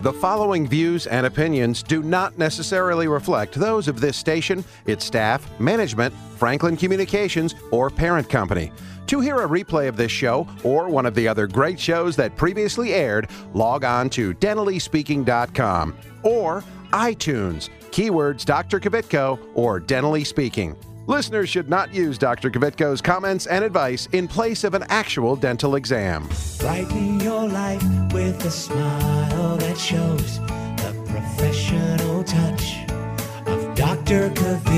The following views and opinions do not necessarily reflect those of this station, its staff, management, Franklin Communications, or parent company. To hear a replay of this show or one of the other great shows that previously aired, log on to DentallySpeaking.com or iTunes, keywords Dr. Kvitko or Dentally Speaking. Listeners should not use Dr. Kvitko's comments and advice in place of an actual dental exam. Brighten your life with a smile that shows the professional touch of Dr.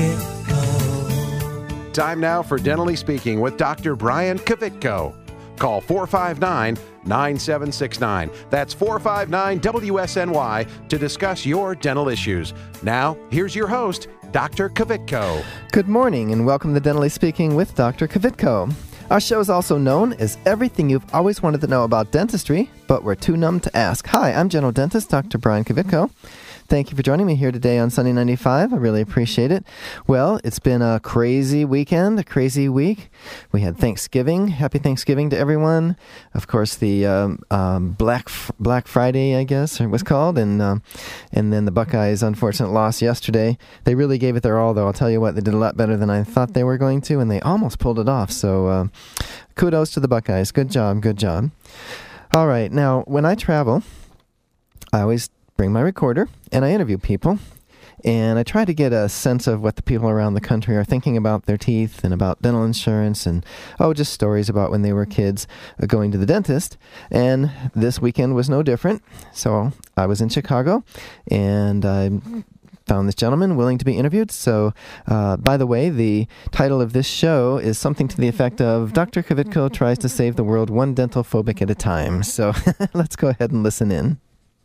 Kvitko. Time now for Dentally Speaking with Dr. Brian Kvitko. Call 459-9769. That's 459-WSNY to discuss your dental issues. Now, here's your host, Dr. Kvitko. Good morning and welcome to Dentally Speaking with Dr. Kvitko. Our show is also known as everything you've always wanted to know about dentistry, but were too numb to ask. Hi, I'm General Dentist Dr. Brian Kvitko. Thank you for joining me here today on Sunday 95. I really appreciate it. Well, it's been a crazy weekend, a crazy week. We had Thanksgiving. Happy Thanksgiving to everyone. Of course, the Black Friday, I guess, it was called, and then the Buckeyes' unfortunate loss yesterday. They really gave it their all, though. I'll tell you what, they did a lot better than I thought they were going to, and they almost pulled it off. So kudos to the Buckeyes. Good job, good job. All right, now, when I travel, I always bring my recorder, and I interview people, and I try to get a sense of what the people around the country are thinking about their teeth and about dental insurance and, just stories about when they were kids going to the dentist. And this weekend was no different. So I was in Chicago, and I found this gentleman willing to be interviewed. So, by the way, the title of this show is something to the effect of Dr. Kvitko tries to save the world one dental phobic at a time. So let's go ahead and listen in.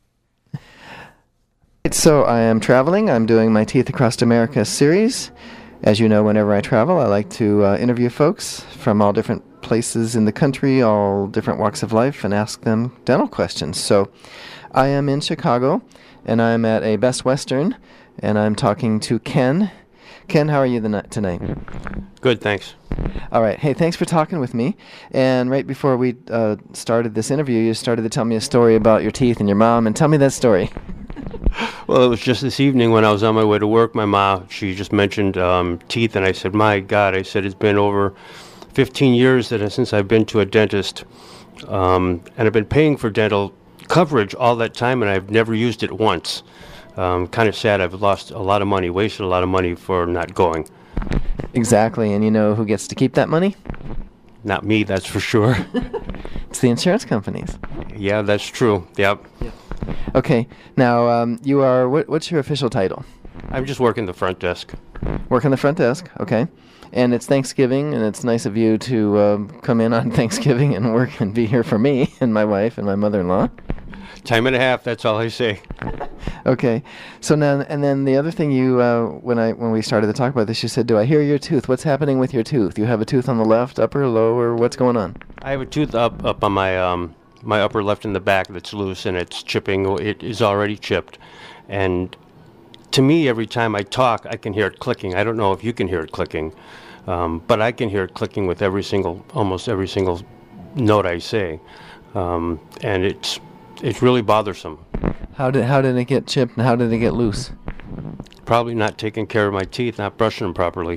So I am traveling. I'm doing my Teeth Across America series. As you know, whenever I travel, I like to interview folks from all different places in the country, all different walks of life, and ask them dental questions. So I am in Chicago, and I'm at a Best Western, and I'm talking to Ken. Ken, how are you tonight? Good, thanks. All right. Hey, thanks for talking with me. And right before we started this interview, you started to tell me a story about your teeth and your mom, and tell me that story. Well, it was just this evening when I was on my way to work. My mom, she just mentioned teeth, and I said, my God, I said, it's been over 15 years since I've been to a dentist, and I've been paying for dental coverage all that time, and I've never used it once. Kind of sad. I've lost a lot of money, wasted a lot of money for not going. Exactly, and you know who gets to keep that money? Not me, that's for sure. It's the insurance companies. Yeah, that's true. Yep. Okay, now you are, what's your official title? I'm just working the front desk. Working the front desk, okay. And it's Thanksgiving, and it's nice of you to come in on Thanksgiving and work and be here for me and my wife and my mother-in-law. Time and a half, that's all I say. Okay, so now, and then the other thing you, when we started to talk about this, you said, do I hear your tooth? What's happening with your tooth? You have a tooth on the left, upper, lower, what's going on? I have a tooth up on my upper left in the back that's loose, and it's chipping. It is already chipped. And to me, every time I talk, I can hear it clicking. I don't know if you can hear it clicking, but I can hear it clicking with almost every single note I say. And it's really bothersome. How did it get chipped, and how did it get loose? Probably not taking care of my teeth, not brushing them properly.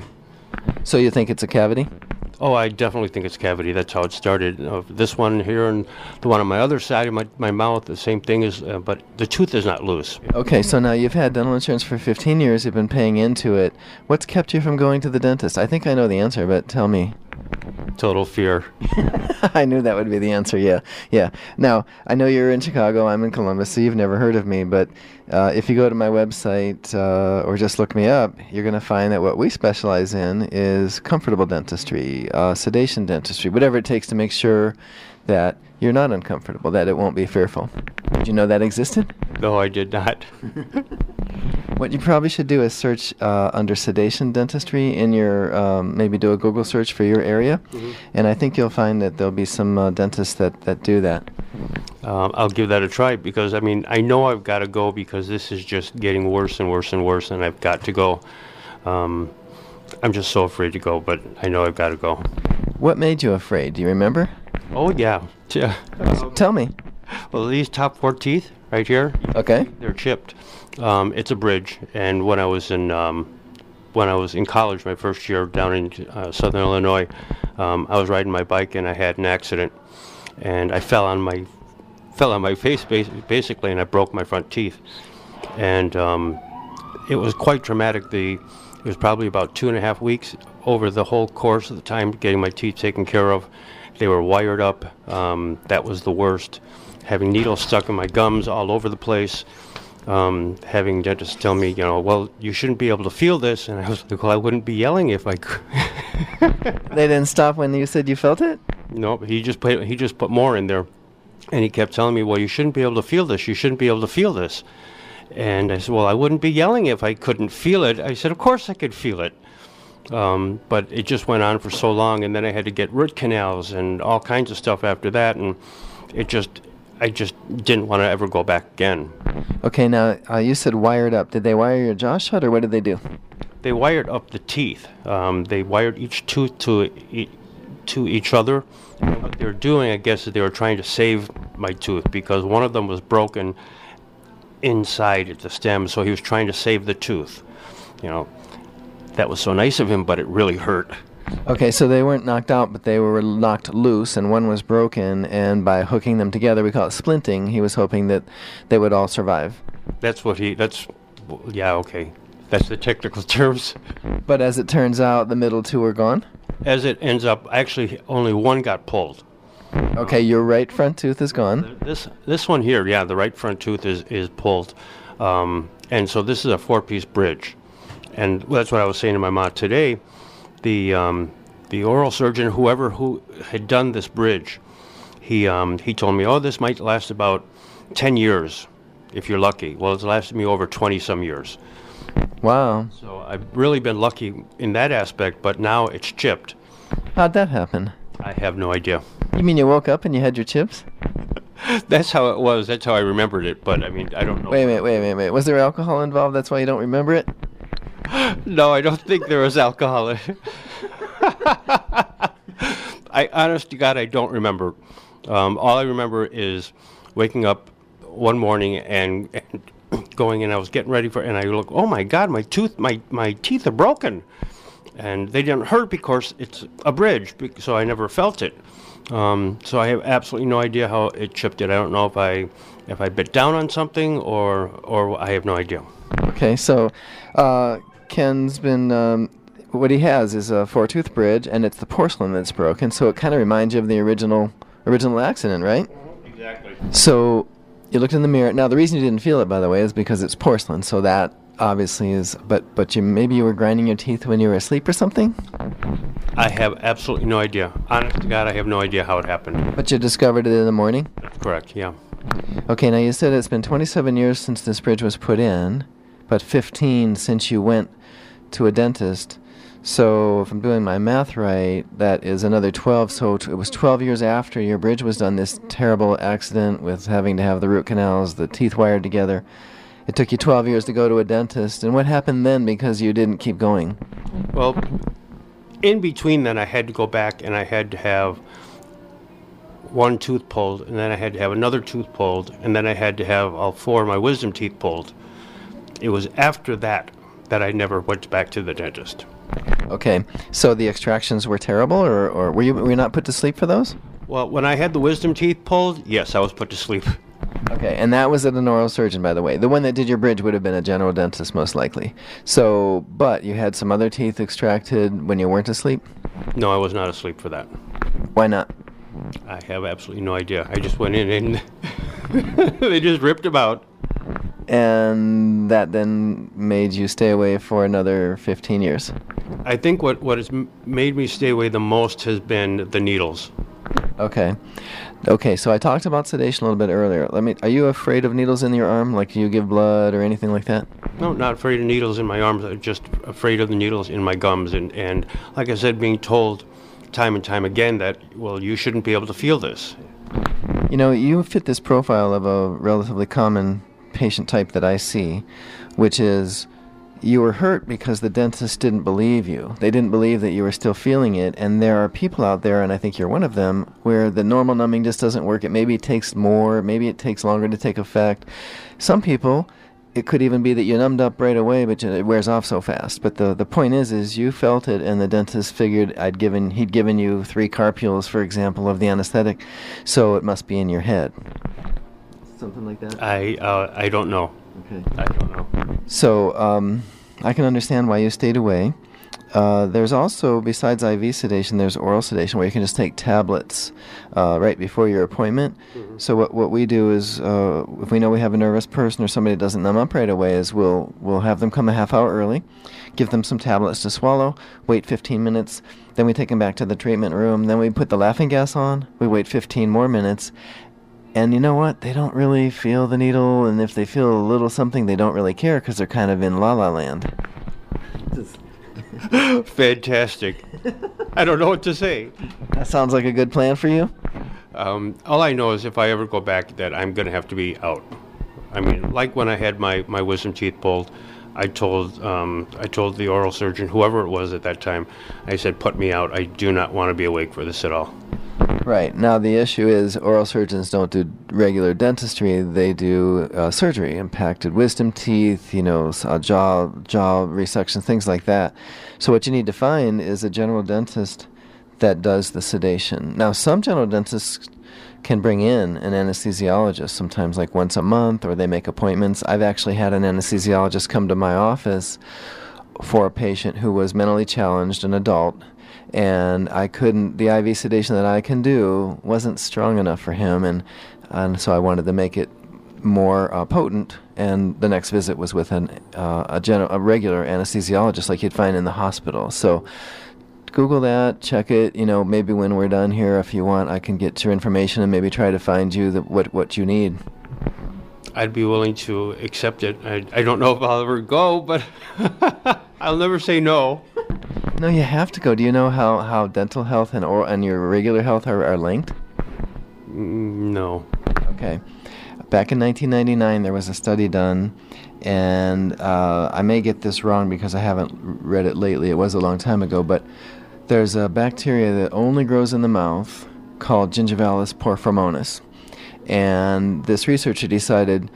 So you think it's a cavity? Oh, I definitely think it's cavity. That's how it started. This one here and the one on my other side of my mouth, the same thing is, but the tooth is not loose. Okay, so now you've had dental insurance for 15 years. You've been paying into it. What's kept you from going to the dentist? I think I know the answer, but tell me. Total fear. I knew that would be the answer, yeah. Now, I know you're in Chicago, I'm in Columbus, so you've never heard of me, but if you go to my website or just look me up, you're going to find that what we specialize in is comfortable dentistry, sedation dentistry, whatever it takes to make sure that you're not uncomfortable, that it won't be fearful. Did you know that existed? No, I did not. What you probably should do is search under sedation dentistry in your, maybe do a Google search for your area, and I think you'll find that there'll be some dentists that do that. I'll give that a try because, I mean, I know I've got to go because this is just getting worse and worse and worse, and I've got to go. I'm just so afraid to go, but I know I've got to go. What made you afraid? Do you remember? Oh, yeah. Tell me. Well, these top 4 teeth right here. Okay. They're chipped. It's a bridge, and when I was in college, my first year down in Southern Illinois, I was riding my bike and I had an accident, and I fell on my face basically, and I broke my front teeth, and it was quite traumatic. It was probably about 2.5 weeks over the whole course of the time getting my teeth taken care of. They were wired up. That was the worst. Having needles stuck in my gums all over the place. Having dentists tell me, well, you shouldn't be able to feel this. And I was like, well, I wouldn't be yelling if I could. They didn't stop when you said you felt it? No, he just put more in there. And he kept telling me, well, you shouldn't be able to feel this. You shouldn't be able to feel this. And I said, well, I wouldn't be yelling if I couldn't feel it. I said, of course I could feel it. But it just went on for so long, and then I had to get root canals and all kinds of stuff after that, and I just didn't want to ever go back again. Okay, now you said wired up. Did they wire your jaw shut, or what did they do? They wired up the teeth. They wired each tooth to each other. And what they were doing, I guess, is they were trying to save my tooth because one of them was broken inside at the stem, so he was trying to save the tooth. That was so nice of him, but it really hurt. Okay, so they weren't knocked out, but they were knocked loose, and one was broken, and by hooking them together, we call it splinting, he was hoping that they would all survive. Yeah, okay. That's the technical terms. But as it turns out, the middle two are gone? As it ends up, actually, only one got pulled. Okay, your right front tooth is gone. This one here, yeah, the right front tooth is pulled. And so this is a 4-piece bridge. And that's what I was saying to my mom today. The oral surgeon, who had done this bridge, he told me, oh, this might last about 10 years if you're lucky. Well, it's lasted me over 20-some years. Wow. So I've really been lucky in that aspect, but now it's chipped. How'd that happen? I have no idea. You mean you woke up and you had your chips? That's how it was. That's how I remembered it, but I mean, I don't know. Wait a minute. Was there alcohol involved? That's why you don't remember it? No, I don't think there was alcohol. Honest to God, I don't remember. All I remember is waking up one morning and going, and I was getting ready and I look, oh my God, my teeth are broken. And they didn't hurt because it's a bridge, so I never felt it. So I have absolutely no idea how it chipped it. I don't know if I bit down on something or I have no idea. Okay, so Ken's been what he has is a 4-tooth bridge, and it's the porcelain that's broken. So it kind of reminds you of the original accident, right? Exactly. So you looked in the mirror. Now the reason you didn't feel it, by the way, is because it's porcelain. So that obviously is. But maybe you were grinding your teeth when you were asleep or something. I have absolutely no idea. Honest to God, I have no idea how it happened. But you discovered it in the morning? That's correct. Yeah. Okay. Now you said it's been 27 years since this bridge was put in, but 15 since you went to a dentist. So if I'm doing my math right, that is another 12. So it was 12 years after your bridge was done, this terrible accident with having to have the root canals, the teeth wired together. It took you 12 years to go to a dentist. And what happened then because you didn't keep going? Well, in between then I had to go back and I had to have one tooth pulled, and then I had to have another tooth pulled, and then I had to have all 4 of my wisdom teeth pulled. It was after that I never went back to the dentist. Okay, so the extractions were terrible, or were you not put to sleep for those? Well, when I had the wisdom teeth pulled, yes, I was put to sleep. Okay, and that was at an oral surgeon, by the way. The one that did your bridge would have been a general dentist, most likely. So, but you had some other teeth extracted when you weren't asleep? No, I was not asleep for that. Why not? I have absolutely no idea. I just went in and they just ripped them out. And that then made you stay away for another 15 years. I think what has made me stay away the most has been the needles. Okay, so I talked about sedation a little bit earlier. Are you afraid of needles in your arm? Like, do you give blood or anything like that? No, not afraid of needles in my arms. I'm just afraid of the needles in my gums. And like I said, being told time and time again that, well, you shouldn't be able to feel this. You know, you fit this profile of a relatively common patient type that I see, which is you were hurt because the dentist didn't believe you. They didn't believe that you were still feeling it. And there are people out there, and I think you're one of them, where the normal numbing just doesn't work. It maybe takes more, maybe it takes longer to take effect. Some people, it could even be that you numbed up right away, but it wears off so fast. But the point is you felt it, and the dentist figured he'd given you 3 carpules, for example, of the anesthetic, so it must be in your head. Something like that? I don't know. Okay. I don't know. So I can understand why you stayed away. There's also, besides IV sedation, there's oral sedation where you can just take tablets right before your appointment. Mm-hmm. So what we do is, if we know we have a nervous person or somebody that doesn't numb up right away, is we'll have them come a half hour early, give them some tablets to swallow, wait 15 minutes, then we take them back to the treatment room, then we put the laughing gas on, we wait 15 more minutes, and you know what? They don't really feel the needle, and if they feel a little something, they don't really care because they're kind of in la-la land. Fantastic. I don't know what to say. That sounds like a good plan for you? All I know is if I ever go back, that I'm going to have to be out. I mean, like when I had my wisdom teeth pulled, I told the oral surgeon, whoever it was at that time, I said, put me out. I do not want to be awake for this at all. Right. Now, the issue is oral surgeons don't do regular dentistry. They do surgery, impacted wisdom teeth, jaw resection, things like that. So what you need to find is a general dentist that does the sedation. Now, some general dentists can bring in an anesthesiologist, sometimes like once a month, or they make appointments. I've actually had an anesthesiologist come to my office for a patient who was mentally challenged, an adult, and the IV sedation that I can do wasn't strong enough for him, and so I wanted to make it more potent, and the next visit was with a regular anesthesiologist like you'd find in the hospital. So Google that, check it, maybe when we're done here, if you want, I can get your information and maybe try to find you what you need. I'd be willing to accept it. I don't know if I'll ever go, but I'll never say no. No, you have to go. Do you know how dental health and your regular health are linked? No. Okay. Back in 1999, there was a study done, and I may get this wrong because I haven't read it lately. It was a long time ago, but there's a bacteria that only grows in the mouth called Gingivalis porphyromonas. And this researcher decided,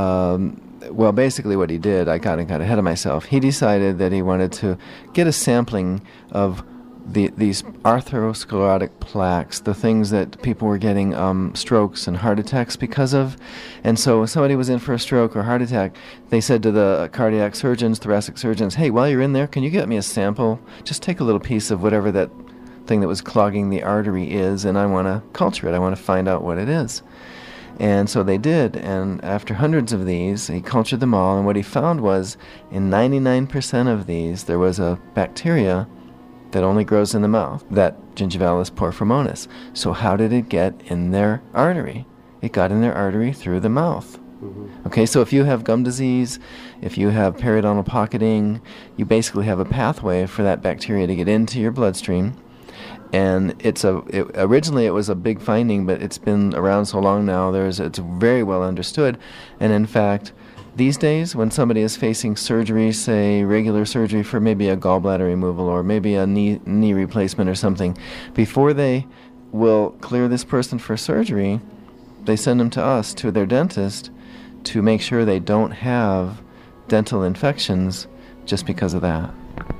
basically what he did, I got ahead of myself. He decided that he wanted to get a sampling of these atherosclerotic plaques, the things that people were getting strokes and heart attacks because of. And so when somebody was in for a stroke or heart attack, they said to the cardiac surgeons, thoracic surgeons, hey, while you're in there, can you get me a sample? Just take a little piece of whatever that thing that was clogging the artery is, and I want to culture it. I want to find out what it is. And so they did, and after hundreds of these, he cultured them all, and what he found was in 99% of these, there was a bacteria that only grows in the mouth, that Gingivalis porphyromonas. So how did it get in their artery? It got in their artery through the mouth. Mm-hmm. Okay, so if you have gum disease, if you have periodontal pocketing, you basically have a pathway for that bacteria to get into your bloodstream. And originally it was a big finding, but it's been around so long now, it's very well understood. And in fact, these days, when somebody is facing surgery, say regular surgery for maybe a gallbladder removal or maybe a knee replacement or something, before they will clear this person for surgery, they send them to us, to their dentist, to make sure they don't have dental infections just because of that.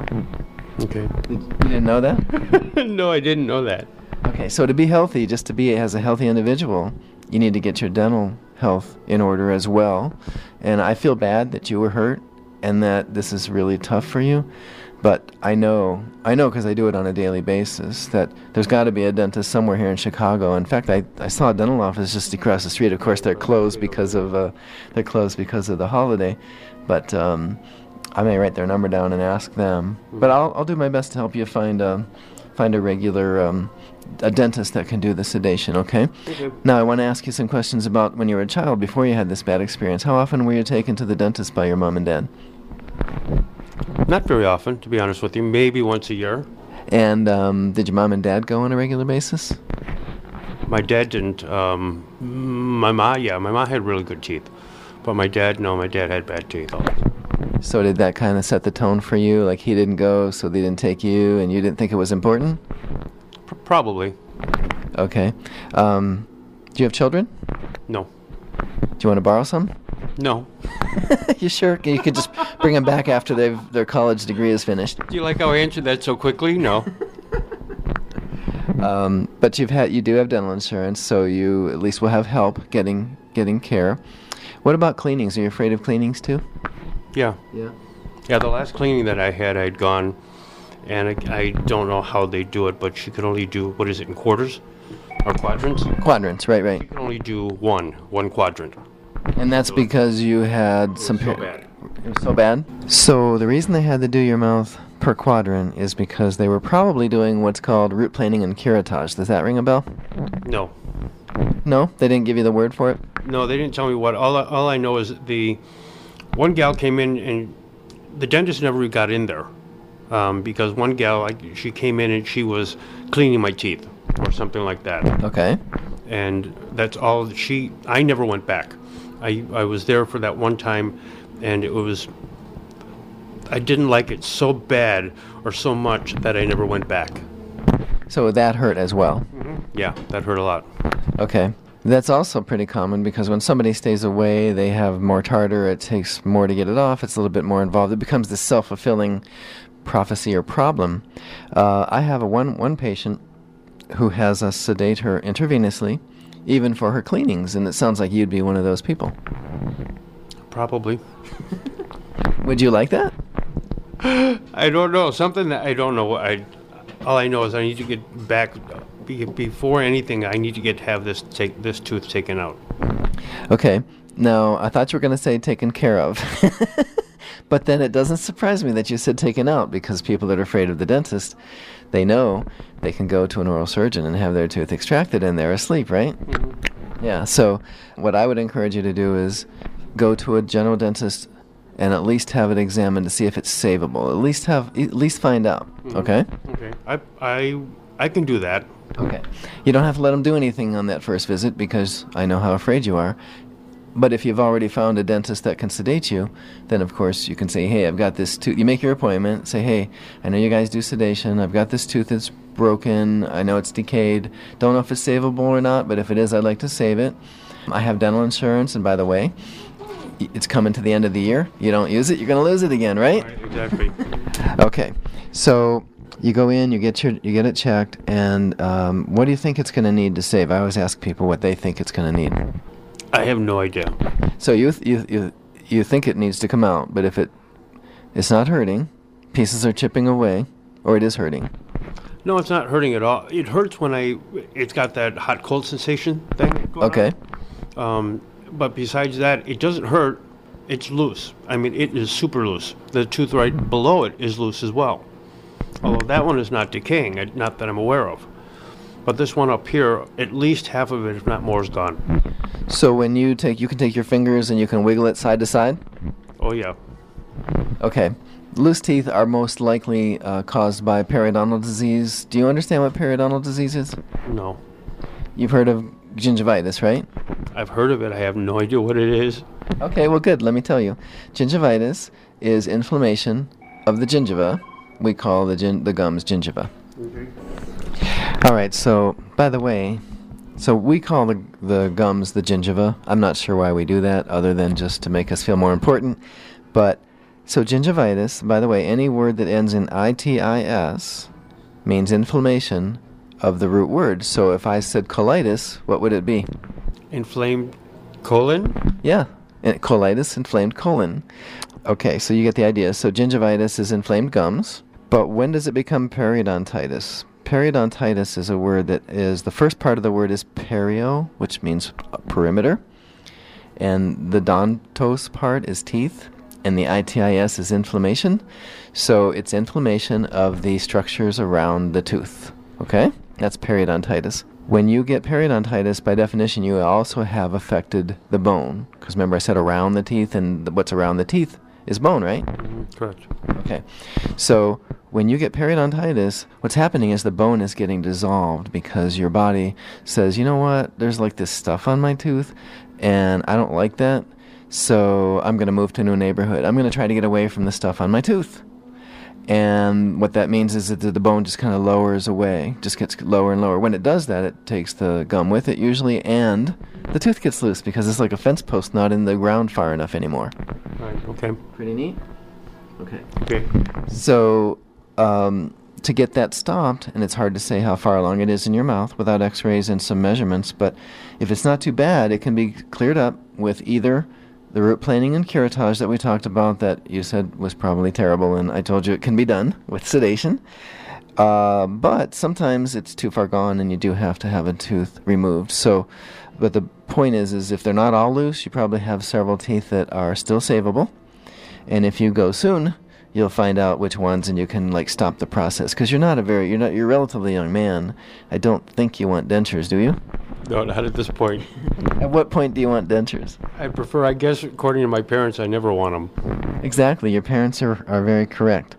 Okay. You didn't know that? No, I didn't know that. Okay, so to be healthy, just to be as a healthy individual, you need to get your dental health in order as well. And I feel bad that you were hurt and that this is really tough for you. But I know because I do it on a daily basis, that there's got to be a dentist somewhere here in Chicago. In fact, I saw a dental office just across the street. Of course, they're closed because of the holiday. But I may write their number down and ask them. But I'll do my best to help you find a regular a dentist that can do the sedation. Okay. Now I want to ask you some questions about when you were a child before you had this bad experience. How often were you taken to the dentist by your mom and dad? Not very often, to be honest with you. Maybe once a year. And did your mom and dad go on a regular basis? My dad didn't. My mom had really good teeth. But my dad had bad teeth all the time. So did that kind of set the tone for you? Like he didn't go, so they didn't take you, and you didn't think it was important? Probably. Okay. Do you have children? No. Do you want to borrow some? No. You sure? You could just bring them back after their college degree is finished. Do you like how I answered that so quickly? No. But you do have dental insurance, so you at least will have help getting care. What about cleanings? Are you afraid of cleanings too? Yeah. Yeah. Yeah, the last cleaning that I had, I'd gone, and I don't know how they do it, but she could only do, what is it, in quarters? Or quadrants? Quadrants, right. You can only do one quadrant. And that's because you had some... So bad. It was so bad? So the reason they had to do your mouth per quadrant is because they were probably doing what's called root planing and curettage. Does that ring a bell? No. No? They didn't give you the word for it? No, they didn't tell me what. All I know is the one gal came in, and the dentist never got in there. Because one gal, she came in and she was cleaning my teeth or something like that. Okay. And that's all I never went back. I was there for that one time, and I didn't like it so bad or so much that I never went back. So that hurt as well? Yeah, that hurt a lot. Okay. That's also pretty common because when somebody stays away, they have more tartar. It takes more to get it off. It's a little bit more involved. It becomes this self-fulfilling prophecy or problem. I have one patient who has us sedate her intravenously, even for her cleanings, and it sounds like you'd be one of those people. Probably. Would you like that? I don't know. Something that I don't know. All I know is I need to get back. Before anything, I need to have this tooth taken out. Okay. Now, I thought you were going to say taken care of. But then it doesn't surprise me that you said taken out, because people that are afraid of the dentist, they know they can go to an oral surgeon and have their tooth extracted and they're asleep, right? Mm-hmm. Yeah. So what I would encourage you to do is go to a general dentist and at least have it examined to see if it's savable. At least find out. Mm-hmm. Okay? Okay. I can do that. Okay. You don't have to let them do anything on that first visit because I know how afraid you are. But if you've already found a dentist that can sedate you, then of course you can say, hey, I've got this tooth. You make your appointment. Say, hey, I know you guys do sedation. I've got this tooth that's broken. I know it's decayed. Don't know if it's savable or not, but if it is, I'd like to save it. I have dental insurance, and by the way, it's coming to the end of the year. You don't use it, you're going to lose it again, right? Right, exactly. Okay. So you go in, you get it checked, and what do you think it's going to need to save? I always ask people what they think it's going to need. I have no idea. So you think it needs to come out, but if it's not hurting, pieces are chipping away, or it is hurting. No, it's not hurting at all. It hurts when it's got that hot cold sensation thing going Okay. on. But besides that, it doesn't hurt. It's loose. I mean, it is super loose. The tooth right below it is loose as well. Although that one is not decaying, not that I'm aware of. But this one up here, at least half of it, if not more, is gone. So when you can take your fingers and you can wiggle it side to side? Oh, yeah. Okay. Loose teeth are most likely caused by periodontal disease. Do you understand what periodontal disease is? No. You've heard of gingivitis, right? I've heard of it. I have no idea what it is. Okay, well, good. Let me tell you. Gingivitis is inflammation of the gingiva. We call the gums gingiva. Okay. All right, so, by the way, so we call the gums the gingiva. I'm not sure why we do that, other than just to make us feel more important. But, so gingivitis, by the way, any word that ends in itis means inflammation of the root word. So if I said colitis, what would it be? Inflamed colon? Yeah, colitis, inflamed colon. Okay, so you get the idea. So gingivitis is inflamed gums. But when does it become periodontitis? Periodontitis is a word that is, the first part of the word is perio, which means perimeter. And the dontos part is teeth. And the itis is inflammation. So it's inflammation of the structures around the tooth. Okay? That's periodontitis. When you get periodontitis, by definition, you also have affected the bone. Because remember I said around the teeth, and what's around the teeth is bone, right? Mm-hmm. Correct. Okay. So when you get periodontitis, what's happening is the bone is getting dissolved because your body says, you know what, there's like this stuff on my tooth, and I don't like that. So I'm going to move to a new neighborhood. I'm going to try to get away from the stuff on my tooth. And what that means is that the bone just kind of lowers away, just gets lower and lower. When it does that, it takes the gum with it usually, and the tooth gets loose because it's like a fence post not in the ground far enough anymore. Right, okay. Pretty neat? Okay. Okay. So to get that stopped, and it's hard to say how far along it is in your mouth without x-rays and some measurements, but if it's not too bad, it can be cleared up with either the root planing and curettage that we talked about that you said was probably terrible, and I told you it can be done with sedation. But sometimes it's too far gone and you do have to have a tooth removed. So, but the point is if they're not all loose, you probably have several teeth that are still savable. And if you go soon, you'll find out which ones, and you can like stop the process. Because you're a relatively young man. I don't think you want dentures, do you? No, not at this point. At what point do you want dentures? I guess, according to my parents, I never want them. Exactly. Your parents are very correct.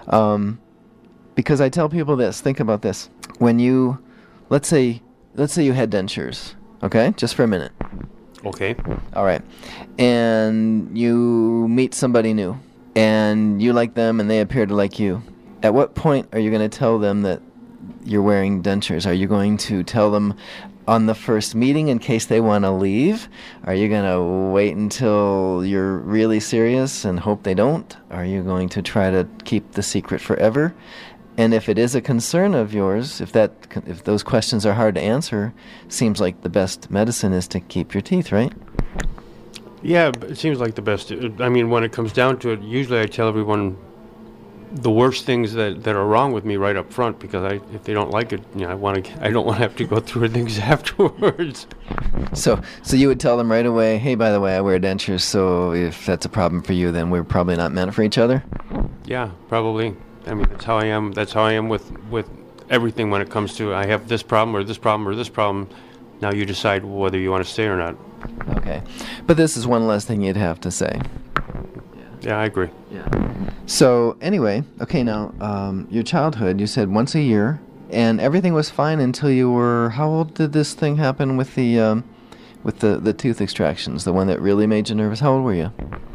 Because I tell people this, think about this. When you, let's say you had dentures, okay? Just for a minute. Okay. All right. And you meet somebody new, and you like them, and they appear to like you. At what point are you going to tell them that you're wearing dentures? Are you going to tell them on the first meeting in case they want to leave? Are you going to wait until you're really serious and hope they don't? Are you going to try to keep the secret forever? And if it is a concern of yours, if those questions are hard to answer, seems like the best medicine is to keep your teeth, right? Yeah, it seems like the best. I mean, when it comes down to it, usually I tell everyone the worst things that are wrong with me right up front, because if they don't like it, I don't want to have to go through things afterwards. So you would tell them right away, hey, by the way, I wear dentures, so if that's a problem for you, then we're probably not meant for each other? Yeah, probably. I mean, that's how I am. That's how I am with everything when it comes to I have this problem or this problem or this problem. Now you decide whether you want to stay or not. Okay. But this is one less thing you'd have to say. Yeah, I agree. Yeah. So anyway, okay, now your childhood, you said once a year, and everything was fine until you were, how old did this thing happen with the tooth extractions, the one that really made you nervous? How old were you?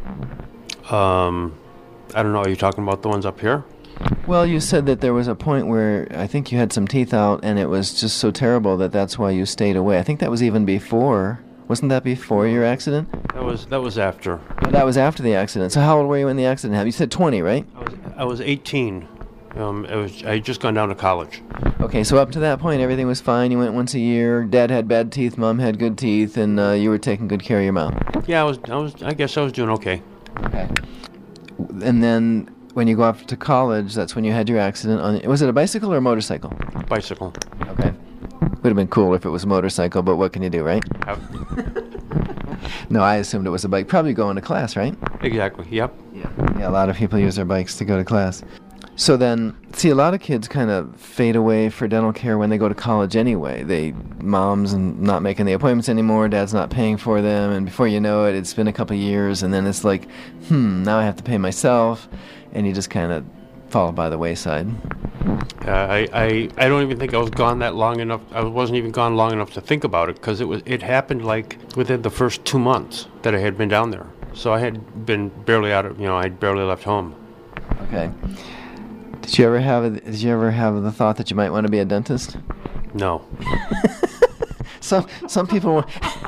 I don't know. Are you talking about the ones up here? Well, you said that there was a point where I think you had some teeth out, and it was just so terrible that's why you stayed away. I think that was even before. Wasn't that before your accident? That was after. Oh, that was after the accident. So how old were you when the accident happened? You said 20, right? I was 18. I had just gone down to college. Okay, so up to that point, everything was fine. You went once a year. Dad had bad teeth. Mom had good teeth, and you were taking good care of your mouth. Yeah, I guess I was doing okay. Okay. And then when you go off to college, that's when you had your accident. Was it a bicycle or a motorcycle? Bicycle. Okay. Would have been cool if it was a motorcycle, but what can you do, right? No, I assumed it was a bike. Probably going to class, right? Exactly, yep. Yeah, a lot of people use their bikes to go to class. So then, see, a lot of kids kind of fade away for dental care when they go to college anyway. Mom's not making the appointments anymore, dad's not paying for them, and before you know it, it's been a couple of years, and then it's like, now I have to pay myself, and you just kind of fall by the wayside. I don't even think I was gone that long enough. I wasn't even gone long enough to think about it, because it happened like within the first 2 months that I had been down there. So I had been barely I'd barely left home. Okay. Did you ever have the thought that you might want to be a dentist? No. Some people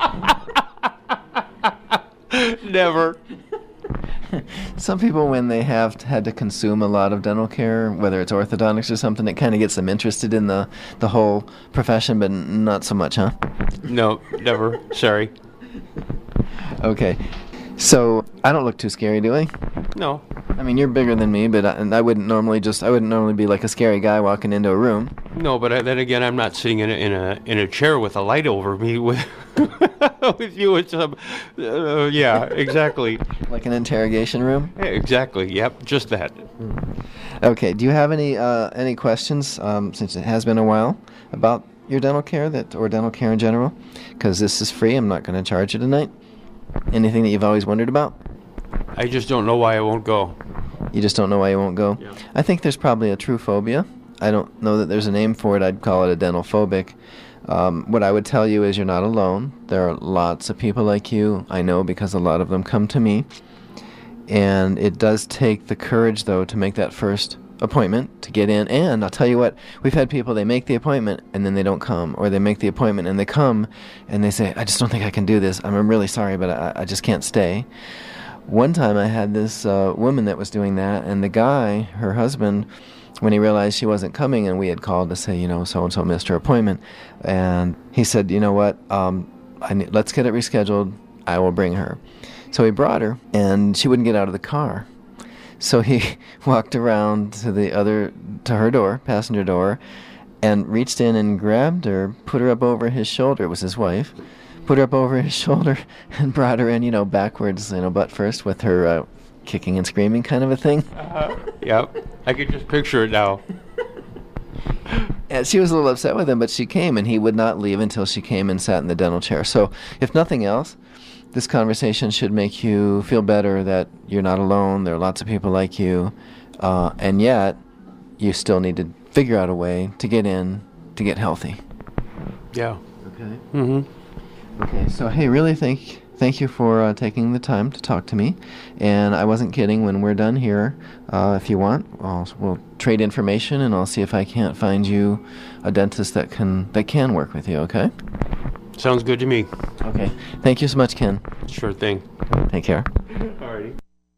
Never. Some people, when they have had to consume a lot of dental care, whether it's orthodontics or something, it kind of gets them interested in the whole profession, but not so much, huh? No, never. Sorry. Okay. So, I don't look too scary, do I? No. I mean, you're bigger than me, but I wouldn't normally be like a scary guy walking into a room. No, but then again, I'm not sitting in a chair with a light over me with with you with some. Yeah, exactly. Like an interrogation room. Yeah, exactly. Yep, just that. Okay. Do you have any questions? Since it has been a while, about your dental care or dental care in general, because this is free. I'm not going to charge you tonight. Anything that you've always wondered about? I just don't know why I won't go. You just don't know why you won't go? Yeah. I think there's probably a true phobia. I don't know that there's a name for it. I'd call it a dental phobic. What I would tell you is you're not alone. There are lots of people like you. I know because a lot of them come to me. And it does take the courage, though, to make that first appointment, to get in. And I'll tell you what, we've had people, they make the appointment and then they don't come. Or they make the appointment and they come and they say, I just don't think I can do this. I'm really sorry, but I just can't stay. One time I had this woman that was doing that, and the guy, her husband, when he realized she wasn't coming and we had called to say, so-and-so missed her appointment, and he said, you know what, let's get it rescheduled, I will bring her. So he brought her, and she wouldn't get out of the car. So he walked around to her door, passenger door, and reached in and grabbed her, put her up over his shoulder, it was his wife, put her up over his shoulder and brought her in, backwards, butt first with her kicking and screaming kind of a thing. Yep. I could just picture it now. And she was a little upset with him, but she came, and he would not leave until she came and sat in the dental chair. So if nothing else, this conversation should make you feel better that you're not alone. There are lots of people like you. And yet, you still need to figure out a way to get in, to get healthy. Yeah. Okay. Mm-hmm. Okay, so hey, really thank you for taking the time to talk to me. And I wasn't kidding. When we're done here, if you want, we'll trade information, and I'll see if I can't find you a dentist that can work with you, okay? Sounds good to me. Okay. Thank you so much, Ken. Sure thing. Take care. Alrighty.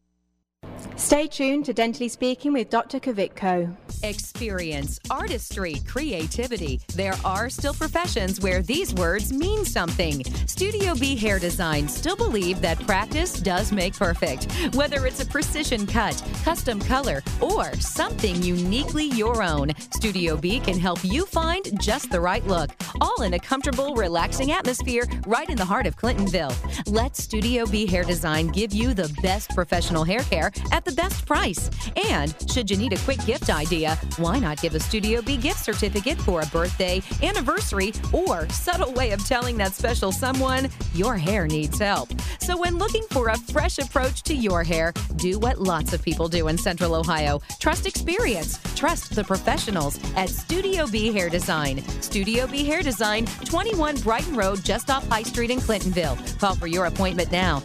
Stay tuned to Dentally Speaking with Dr. Kvitko. Experience, artistry, creativity. There are still professions where these words mean something. Studio B Hair Design still believe that practice does make perfect. Whether it's a precision cut, custom color, or something uniquely your own, Studio B can help you find just the right look. All in a comfortable, relaxing atmosphere right in the heart of Clintonville. Let Studio B Hair Design give you the best professional hair care at the best price. And should you need a quick gift idea, why not give a Studio B gift certificate for a birthday, anniversary, or subtle way of telling that special someone your hair needs help. So when looking for a fresh approach to your hair, do what lots of people do in Central Ohio. Trust experience. Trust the professionals at Studio B Hair Design. Studio B Hair Design, 21 Brighton Road, just off High Street in Clintonville. Call for your appointment now,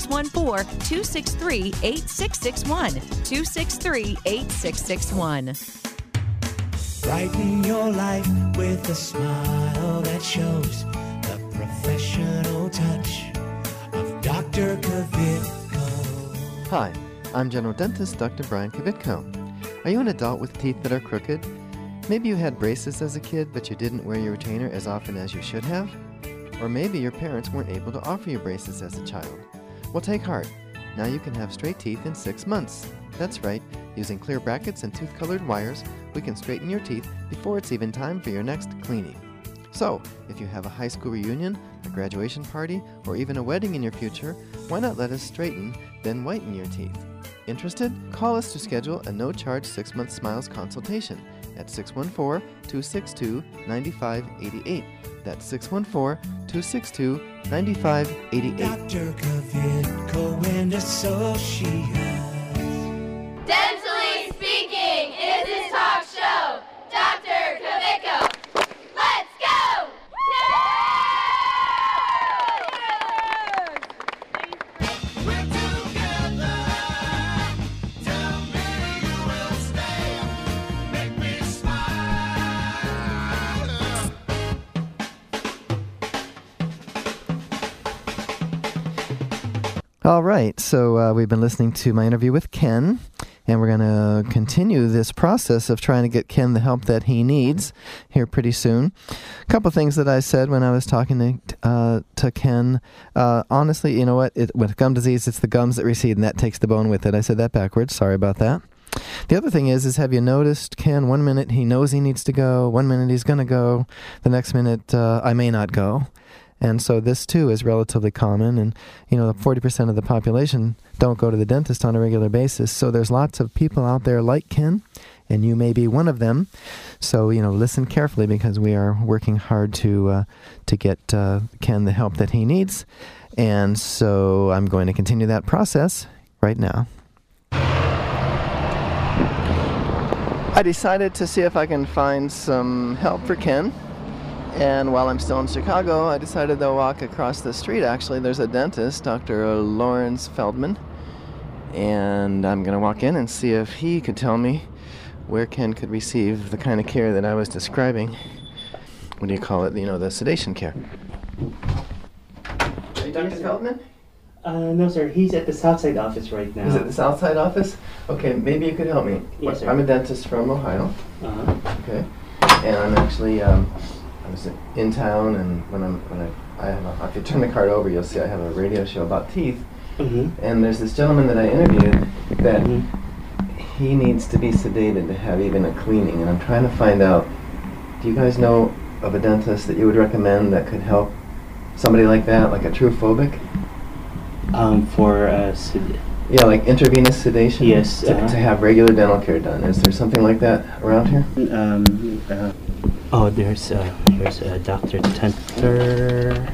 614-263-8661. 263-8661. Brighten your life with a smile that shows the professional touch of Dr. Kvitko. Hi, I'm General Dentist Dr. Brian Kvitko. Are you an adult with teeth that are crooked? Maybe you had braces as a kid, but you didn't wear your retainer as often as you should have? Or maybe your parents weren't able to offer you braces as a child. Well, take heart. Now you can have straight teeth in 6 months. That's right, using clear brackets and tooth-colored wires, we can straighten your teeth before it's even time for your next cleaning. So, if you have a high school reunion, a graduation party, or even a wedding in your future, why not let us straighten, then whiten your teeth? Interested? Call us to schedule a no-charge 6-month Smiles consultation at 614-262-9588. That's 614-262-9588. Dr. Kvitko and Associates. Dentally Speaking is his talk show. Dr. Kvitko. Let's go! We're together. Tell me you will stay. Make me smile. All right, so we've been listening to my interview with Ken, and we're going to continue this process of trying to get Ken the help that he needs here pretty soon. A couple things that I said when I was talking to Ken. Honestly, you know what? With gum disease, it's the gums that recede, and that takes the bone with it. I said that backwards. Sorry about that. The other thing is have you noticed, Ken, 1 minute he knows he needs to go, 1 minute he's going to go, the next minute I may not go. And so this, too, is relatively common. And, 40% of the population don't go to the dentist on a regular basis. So there's lots of people out there like Ken, and you may be one of them. So, listen carefully, because we are working hard to get Ken the help that he needs. And so I'm going to continue that process right now. I decided to see if I can find some help for Ken. And while I'm still in Chicago, I decided to walk across the street. Actually, there's a dentist, Dr. Lawrence Feldman. And I'm going to walk in and see if he could tell me where Ken could receive the kind of care that I was describing. What do you call it? The sedation care. Are you Dr. Feldman? No, sir. He's at the Southside office right now. Is it the Southside office? Okay, maybe you could help me. Yes, sir. I'm a dentist from Ohio. Okay. And I'm actually, I was in town, and if you turn the card over, you'll see I have a radio show about teeth. Mm-hmm. And there's this gentleman that I interviewed that he needs to be sedated to have even a cleaning. And I'm trying to find out, do you guys know of a dentist that you would recommend that could help somebody like that, like a true phobic? Yeah, like intravenous sedation? Yes. To have regular dental care done. Is there something like that around here? There's Dr. Tentler.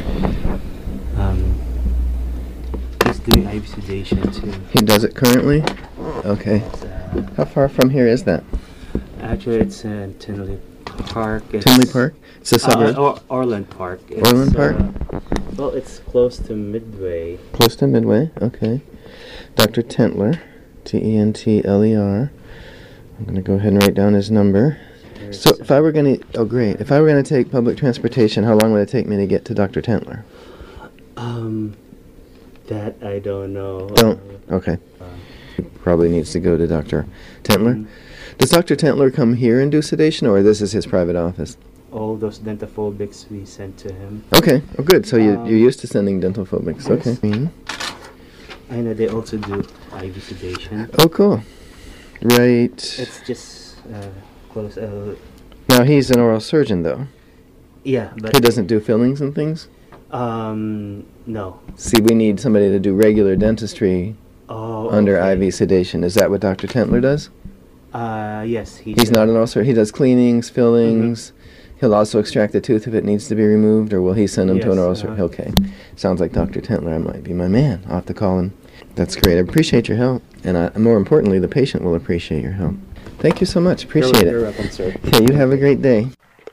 He's doing IV sedation too. He does it currently? Okay. How far from here is that? Actually, it's in Tinley Park. Tinley Park? It's a suburb? Orland Park. Orland Park? It's close to Midway. Close to Midway, okay. Dr. Tentler, Tentler. I'm going to go ahead and write down his number. So if I were going to, if I were going to take public transportation, how long would it take me to get to Dr. Tentler? That I don't know. Okay. Probably needs to go to Dr. Tentler. Does Dr. Tentler come here and do sedation, or this is his private office? All those dentophobics we sent to him. Okay. Oh, good. So you're used to sending dentophobics. Okay. I know they also do IV sedation. Oh, cool. Right. It's just close. Now, he's an oral surgeon, though. Yeah, but... He doesn't do fillings and things? No. See, we need somebody to do regular dentistry under IV sedation. Is that what Dr. Tentler does? Yes. He's not an oral surgeon. He does cleanings, fillings. Mm-hmm. He'll also extract the tooth if it needs to be removed, or will he send him to an oral surgeon? Okay. Sounds like Dr. Tentler might be my man. I'll have to call him. That's great. I appreciate your help. And more importantly, the patient will appreciate your help. Thank you so much. Appreciate it. You're welcome, sir. Okay, you have a great day.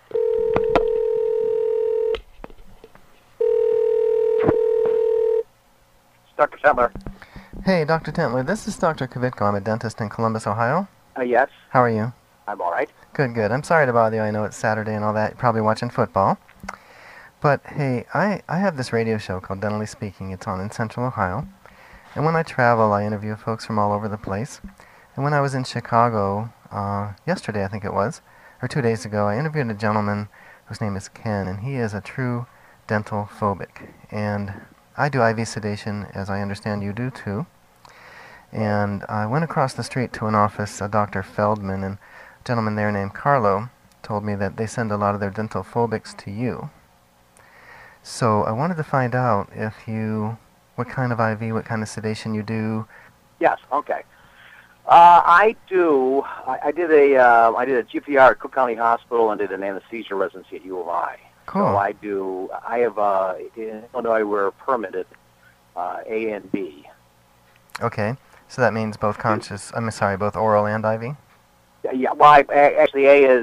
Dr. Tentler. Hey, Dr. Tentler. This is Dr. Kvitko. I'm a dentist in Columbus, Ohio. Yes. How are you? I'm all right. Good, good. I'm sorry to bother you. I know it's Saturday and all that. You're probably watching football. But, hey, I have this radio show called Dentally Speaking. It's on in Central Ohio. And when I travel, I interview folks from all over the place. And when I was in Chicago yesterday, I think it was, or 2 days ago, I interviewed a gentleman whose name is Ken, and he is a true dental phobic. And I do IV sedation, as I understand you do too. And I went across the street to an office, Dr. Feldman, and a gentleman there named Carlo told me that they send a lot of their dental phobics to you. So I wanted to find out what kind of IV, what kind of sedation you do. Yes, okay. I did a GPR at Cook County Hospital and did an anesthesia residency at U of I. Cool. So in Illinois we're permitted A and B. Okay, so that means both both oral and IV? Yeah, well, actually A is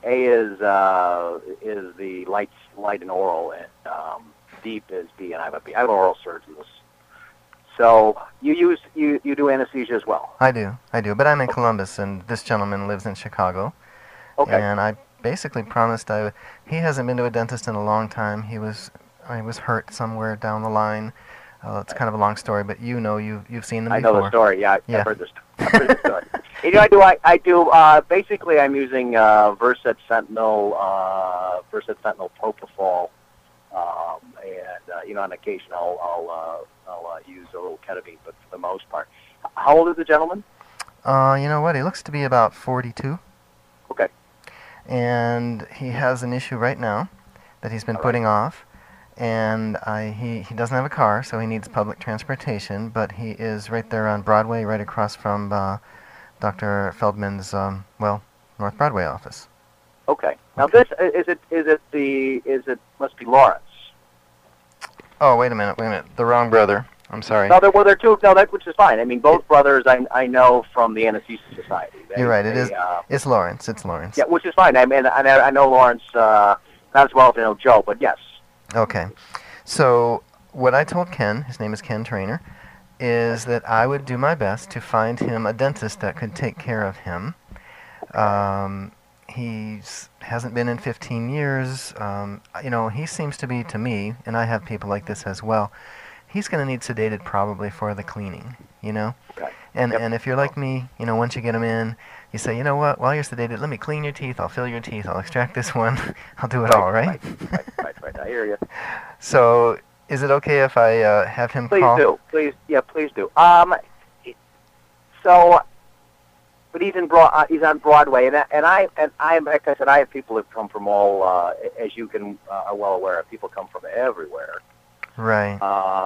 the light and oral, and deep is B, and I'm an oral surgeon. So you do anesthesia as well? I do, but I'm in Columbus, and this gentleman lives in Chicago. Okay. And I basically promised he hasn't been to a dentist in a long time. He was hurt somewhere down the line. It's kind of a long story, but you've seen them before. I know the story. Yeah, I've heard the story. I do. Basically, I'm using Versed Sentinel Propofol, and on occasion I'll use a little ketamine, but for the most part. How old is the gentleman? You know what? He looks to be about 42. Okay. And he has an issue right now that he's been putting off. And he doesn't have a car, so he needs public transportation, but he is right there on Broadway, right across from Dr. Feldman's, North Broadway office. Okay. Now this, must be Lawrence. Oh, wait a minute. The wrong brother. I'm sorry. No, they're two, which is fine. I mean, both brothers I know from the Anesthesia Society. You're right, it's Lawrence. It's Lawrence. Yeah, which is fine. I mean, I know Lawrence, Not as well as I know Joe, but yes. Okay. So what I told Ken, his name is Ken Trainer, is that I would do my best to find him a dentist that could take care of him. He hasn't been in 15 years. He seems to be, to me, and I have people like this as well, he's going to need sedated probably for the cleaning, Okay. And if you're like me, once you get him in, you say, you know what, while you're sedated, let me clean your teeth, I'll fill your teeth, I'll extract this one, I'll do it all, right? Right. I hear you. So, is it okay if I have him Please call? do. Please do. But he's on Broadway, and I like I said, I have people that come from all, as you are well aware, people come from everywhere. Right.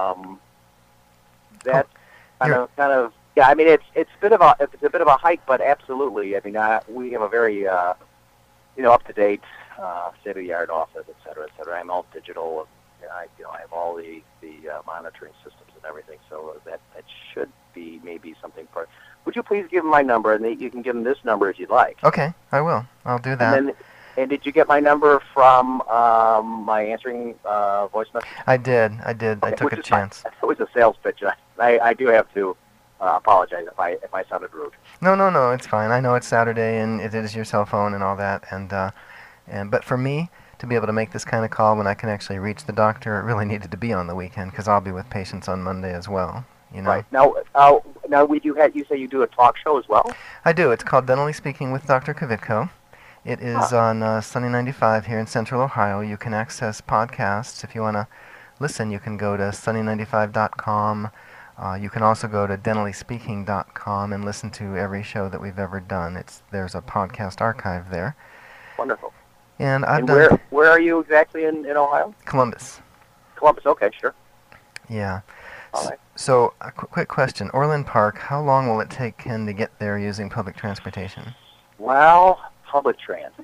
That's kind of. Yeah, I mean it's a bit of a hike, but absolutely. I mean, we have a very up to date state of the art office, et cetera, et cetera. I'm all digital. I have all the monitoring systems and everything, so that should be maybe something. Would you please give him my number, and you can give him this number if you'd like. Okay, I will. I'll do that. And did you get my number from my answering voice message? I did. Okay, I took a chance. It was a sales pitch. I do have to apologize if I sounded rude. No, it's fine. I know it's Saturday, and it is your cell phone and all that, but for me to be able to make this kind of call when I can actually reach the doctor, it really needed to be on the weekend because I'll be with patients on Monday as well. Right. Now, you say you do a talk show as well? I do. It's called Dentally Speaking with Dr. Kvitko. It is on Sunny 95 here in Central Ohio. You can access podcasts. If you want to listen, you can go to sunny95.com. You can also go to dentallyspeaking.com and listen to every show that we've ever done. There's a podcast archive there. Wonderful. And where are you exactly in Ohio? Columbus. Columbus, okay, sure. Yeah. All right. So, a quick question. Orland Park, how long will it take Ken to get there using public transportation? Well, public transit.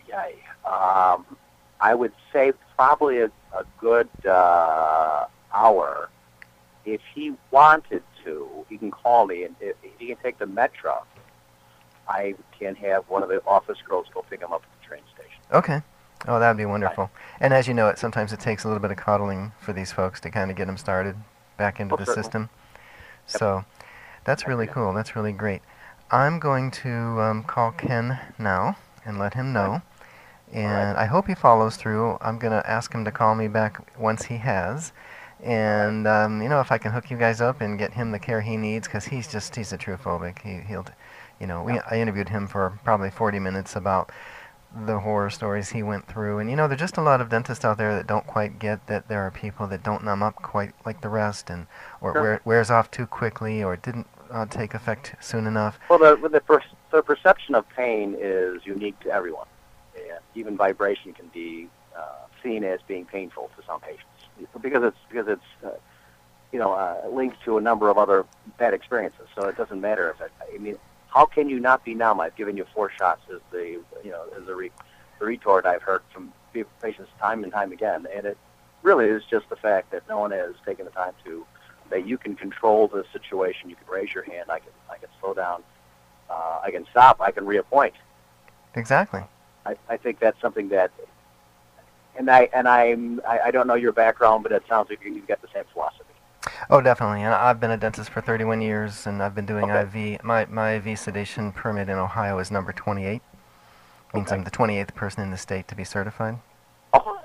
I would say probably a good hour. If he wanted to, he can call me, and if he can take the Metro, I can have one of the office girls go pick him up at the train station. Okay. Oh, that would be wonderful. And as you know, sometimes it takes a little bit of coddling for these folks to kind of get them started back into the system. Yep. So that's really cool. That's really great. I'm going to call Ken now and let him know. And I hope he follows through. I'm going to ask him to call me back once he has. And, if I can hook you guys up and get him the care he needs, because he's a true phobic. I interviewed him for probably 40 minutes about the horror stories he went through. And, there's just a lot of dentists out there that don't quite get that there are people that don't numb up quite like the rest, or it wears off too quickly, or it didn't take effect soon enough. Well, the perception of pain is unique to everyone. And even vibration can be seen as being painful to some patients because it's linked to a number of other bad experiences. So it doesn't matter how can you not be numb? I've given you 4 shots as the retort I've heard from patients time and time again, and it really is just the fact that no one has taken the time that you can control the situation. You can raise your hand. I can slow down. I can stop. I can reappoint. Exactly. I think that's something that, and I don't know your background, but it sounds like you've got the same philosophy. Oh, definitely. And I've been a dentist for 31 years, and I've been doing IV. My IV sedation permit in Ohio is number 28. Means I'm the 28th person in the state to be certified. Oh,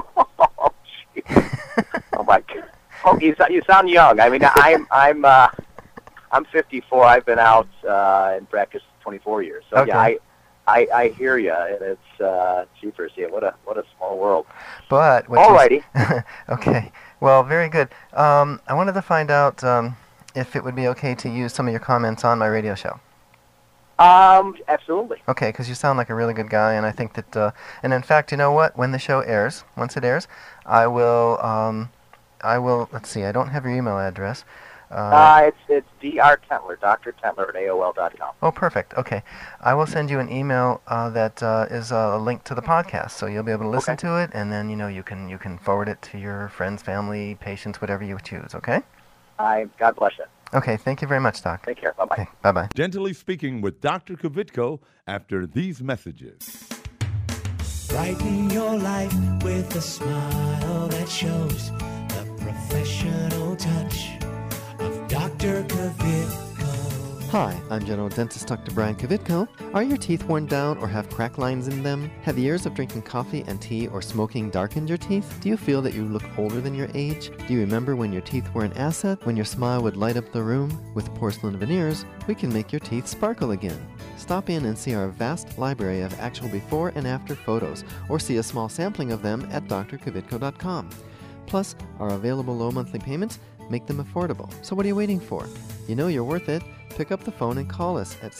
oh my God! Oh, you sound young. I mean, I'm 54. I've been out in practice 24 years. So okay. Yeah, I hear you, and it's cheapers. Yeah, what a small world. But alrighty. Okay. Well, very good. I wanted to find out if it would be okay to use some of your comments on my radio show. Absolutely. Okay, because you sound like a really good guy, and I think that, and in fact, you know what? When the show airs, once it airs, I will. Let's see. I don't have your email address. It's Dr. Tentler, Dr. Tentler at AOL.com. Oh, perfect. Okay. I will send you an email that is a link to the podcast, so you'll be able to listen to it, and then you can forward it to your friends, family, patients, whatever you choose. Okay. God bless you. Okay. Thank you very much, Doc. Take care. Bye bye. Okay, bye bye. Dentally Speaking with Dr. Kvitko after these messages. Brighten your life with a smile that shows the professional touch of Dr. Kvitko. Hi, I'm General Dentist Dr. Brian Kvitko. Are your teeth worn down or have crack lines in them? Have years of drinking coffee and tea or smoking darkened your teeth? Do you feel that you look older than your age? Do you remember when your teeth were an asset, when your smile would light up the room? With porcelain veneers, we can make your teeth sparkle again. Stop in and see our vast library of actual before and after photos, or see a small sampling of them at drkvitko.com. Plus, our available low monthly payments make them affordable. So what are you waiting for? You know you're worth it. Pick up the phone and call us at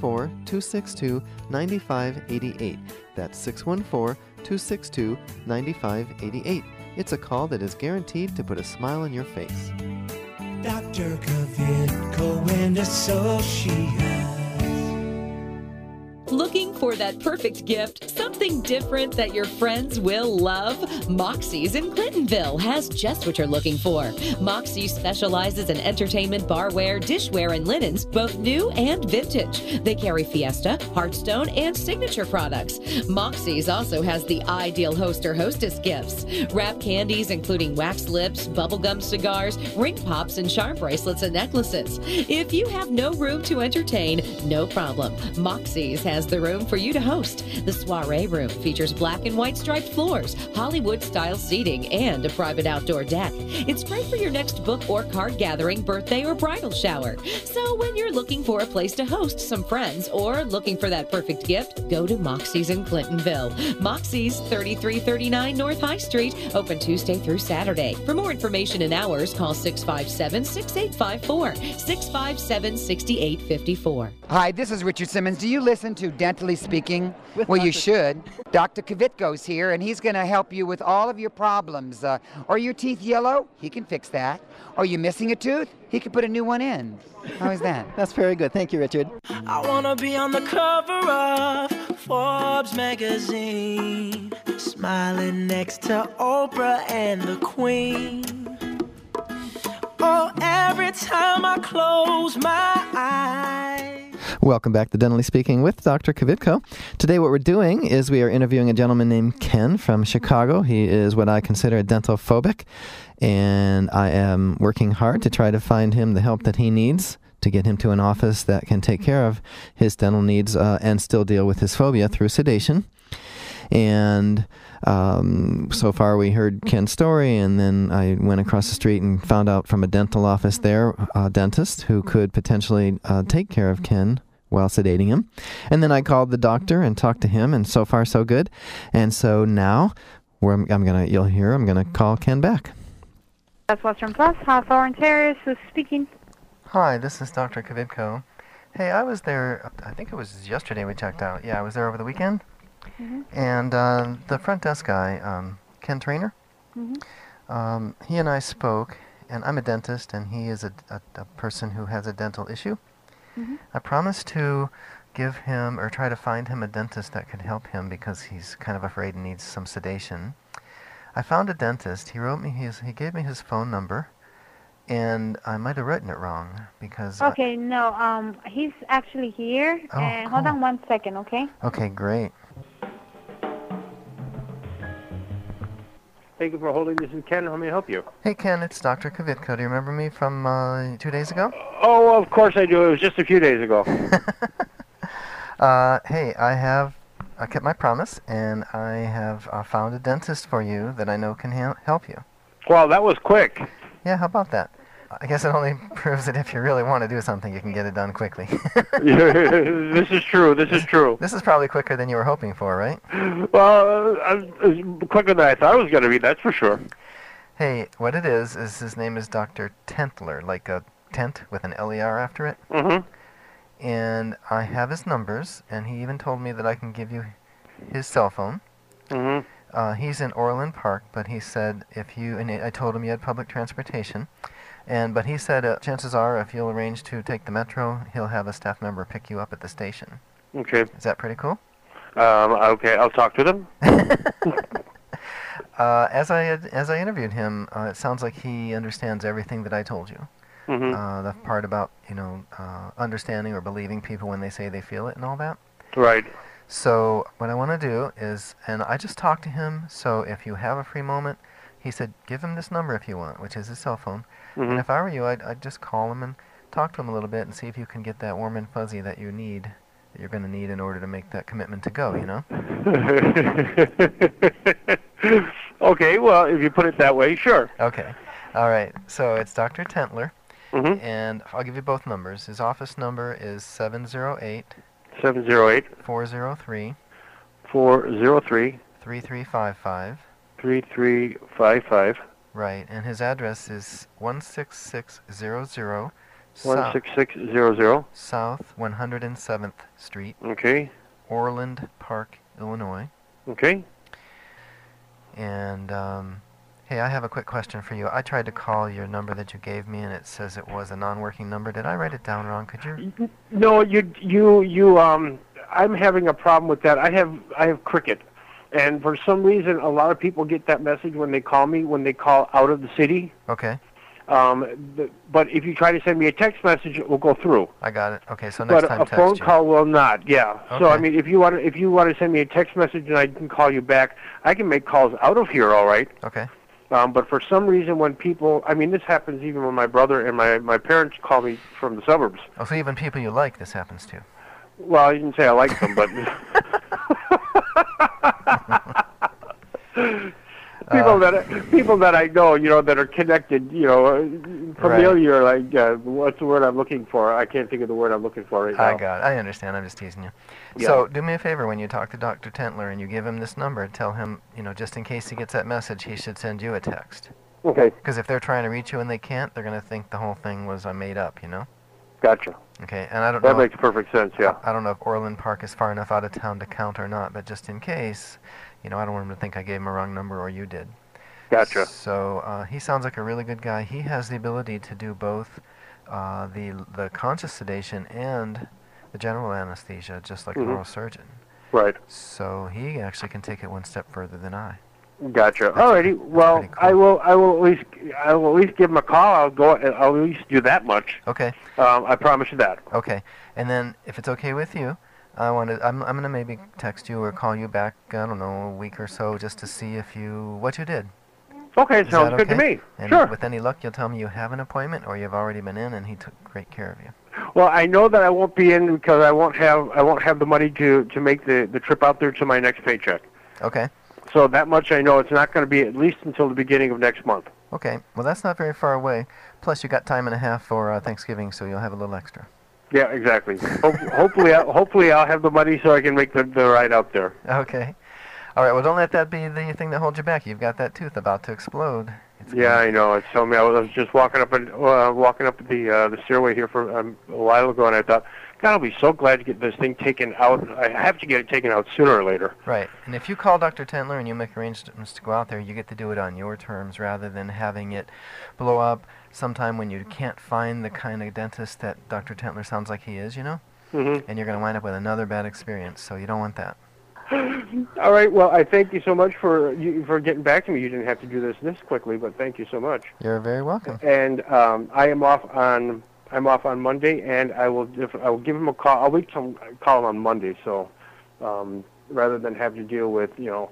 614-262-9588. That's 614-262-9588. It's a call that is guaranteed to put a smile on your face. Dr. Kvitko and Associates. Looking for that perfect gift, something different that your friends will love? Moxie's in Clintonville has just what you're looking for. Moxie specializes in entertainment, barware, dishware, and linens, both new and vintage. They carry Fiesta, Hearthstone, and signature products. Moxie's also has the ideal host or hostess gifts. Wrap candies including wax lips, bubblegum cigars, ring pops, and charm bracelets and necklaces. If you have no room to entertain, no problem. Moxie's has the room for you to host. The soiree room features black and white striped floors, Hollywood-style seating, and a private outdoor deck. It's great for your next book or card gathering, birthday, or bridal shower. So when you're looking for a place to host some friends or looking for that perfect gift, go to Moxie's in Clintonville. Moxie's, 3339 North High Street, open Tuesday through Saturday. For more information and hours, call 657-6854, 657-6854. Hi, this is Richard Simmons. Do you listen to Dentally Speaking? Well, you should. Dr. Kvitko's here, and he's going to help you with all of your problems. Are your teeth yellow? He can fix that. Are you missing a tooth? He can put a new one in. How is that? That's very good. Thank you, Richard. I wanna be on the cover of Forbes magazine, smiling next to Oprah and the Queen. Oh, every time I close my eyes. Welcome back to Dentally Speaking with Dr. Kvitko. Today what we're doing is we are interviewing a gentleman named Ken from Chicago. He is what I consider a dental phobic, and I am working hard to try to find him the help that he needs to get him to an office that can take care of his dental needs and still deal with his phobia through sedation. And so far we heard Ken's story, and then I went across the street and found out from a dental office there, a dentist who could potentially take care of Ken while sedating him. And then I called the doctor and talked to him, and so far so good. And so now I'm gonna call Ken back. That's Western Plus, Hawthorne Terrace, who's speaking. Hi, this is Dr. Kvitko. Hey, I was there, I think it was yesterday we checked out. Yeah, I was there over the weekend. Mm-hmm. And the front desk guy, Ken Trainer, he and I spoke, and I'm a dentist, and he is a person who has a dental issue. Mm-hmm. I promised to give him, or try to find him a dentist that could help him because he's kind of afraid and needs some sedation. I found a dentist. He gave me his phone number, and I might have written it wrong because... Okay, no, he's actually here. Oh, cool. Hold on 1 second, okay? Okay, great. Thank you for holding. This is Ken. How may I help you? Hey, Ken, it's Dr. Kvitko. Do you remember me from 2 days ago? Oh, of course I do. It was just a few days ago. Hey, I kept my promise, and I have found a dentist for you that I know can help you. Well, that was quick. Yeah, how about that? I guess it only proves that if you really want to do something, you can get it done quickly. This is true. This is true. This is probably quicker than you were hoping for, right? Well, quicker than I thought it was going to be, that's for sure. Hey, what it is his name is Dr. Tentler, like a tent with an L-E-R after it. Mm-hmm. And I have his numbers, and he even told me that I can give you his cell phone. Mm-hmm. He's in Orland Park, but he said and I told him you had public transportation. But he said chances are if you'll arrange to take the metro, he'll have a staff member pick you up at the station. Okay. Is that pretty cool? Okay, I'll talk to them. As I interviewed him, it sounds like he understands everything that I told you. Mm-hmm. The part about understanding or believing people when they say they feel it and all that. Right. So what I want to do is, and I just talked to him, so if you have a free moment, he said, give him this number if you want, which is his cell phone. And if I were you, I'd just call him and talk to him a little bit and see if you can get that warm and fuzzy that you're going to need in order to make that commitment to go, you know? Okay, well, if you put it that way, sure. Okay. All right. So it's Dr. Tentler, and I'll give you both numbers. His office number is 708 403 3355. 3355. Right, and his address is 16600 16600 South 107th Street. Okay. Orland Park, Illinois. Okay. And hey, I have a quick question for you. I tried to call your number that you gave me, and it says it was a non-working number. Did I write it down wrong? Could you? No, you I'm having a problem with that. I have Cricket, and for some reason, a lot of people get that message when they call me when they call out of the city. Okay. But if you try to send me a text message, it will go through. I got it. Okay, so next time But a phone call will not. Yeah. Okay. So I mean, if you want to send me a text message and I can call you back, I can make calls out of here. All right. Okay. But for some reason, when people, I mean, this happens even when my brother and my parents call me from the suburbs. Oh, so even people you like, this happens to. Well, you didn't say I like them, but people that I know, you know, that are connected, you know, familiar. Right. Like what's the word I'm looking for? I can't think of the word I'm looking for right now. I got it. I understand. I'm just teasing you. Yeah. So do me a favor when you talk to Dr. Tentler and you give him this number, tell him, you know, just in case he gets that message, he should send you a text. Okay. Because if they're trying to reach you and they can't, they're going to think the whole thing was made up, you know? Gotcha. Okay, and I don't know. That makes perfect sense, yeah. I don't know if Orland Park is far enough out of town to count or not, but just in case, you know, I don't want him to think I gave him a wrong number or you did. Gotcha. So he sounds like a really good guy. He has the ability to do both the conscious sedation and the general anesthesia, just like a neurosurgeon. Right. So he actually can take it one step further than I. Gotcha. Alrighty. Well, cool. I will at least give him a call. I'll at least do that much. Okay. I promise you that. Okay. And then if it's okay with you, I'm gonna maybe text you or call you back. I don't know, a week or so, just to see what you did. Okay, sounds good to me. And sure. With any luck, you'll tell me you have an appointment or you've already been in, and he took great care of you. Well, I know that I won't be in because I won't have the money to make the trip out there to my next paycheck. Okay. So that much I know. It's not going to be at least until the beginning of next month. Okay. Well, that's not very far away. Plus, you got time and a half for Thanksgiving, so you'll have a little extra. Yeah, exactly. Hopefully I'll have the money so I can make the ride out there. Okay. All right. Well, don't let that be the thing that holds you back. You've got that tooth about to explode. Yeah, I know. It's telling me. I was just walking up the stairway here for a while ago, and I thought, God, I'll be so glad to get this thing taken out. I have to get it taken out sooner or later. Right. And if you call Dr. Tentler and you make arrangements to go out there, you get to do it on your terms rather than having it blow up sometime when you can't find the kind of dentist that Dr. Tentler sounds like he is, you know? Mm-hmm. And you're going to wind up with another bad experience, so you don't want that. All right. Well, I thank you so much for getting back to me. You didn't have to do this quickly, but thank you so much. You're very welcome. And I'm off on Monday, and I will give him a call. I'll wait till I call him on Monday. So rather than have to deal with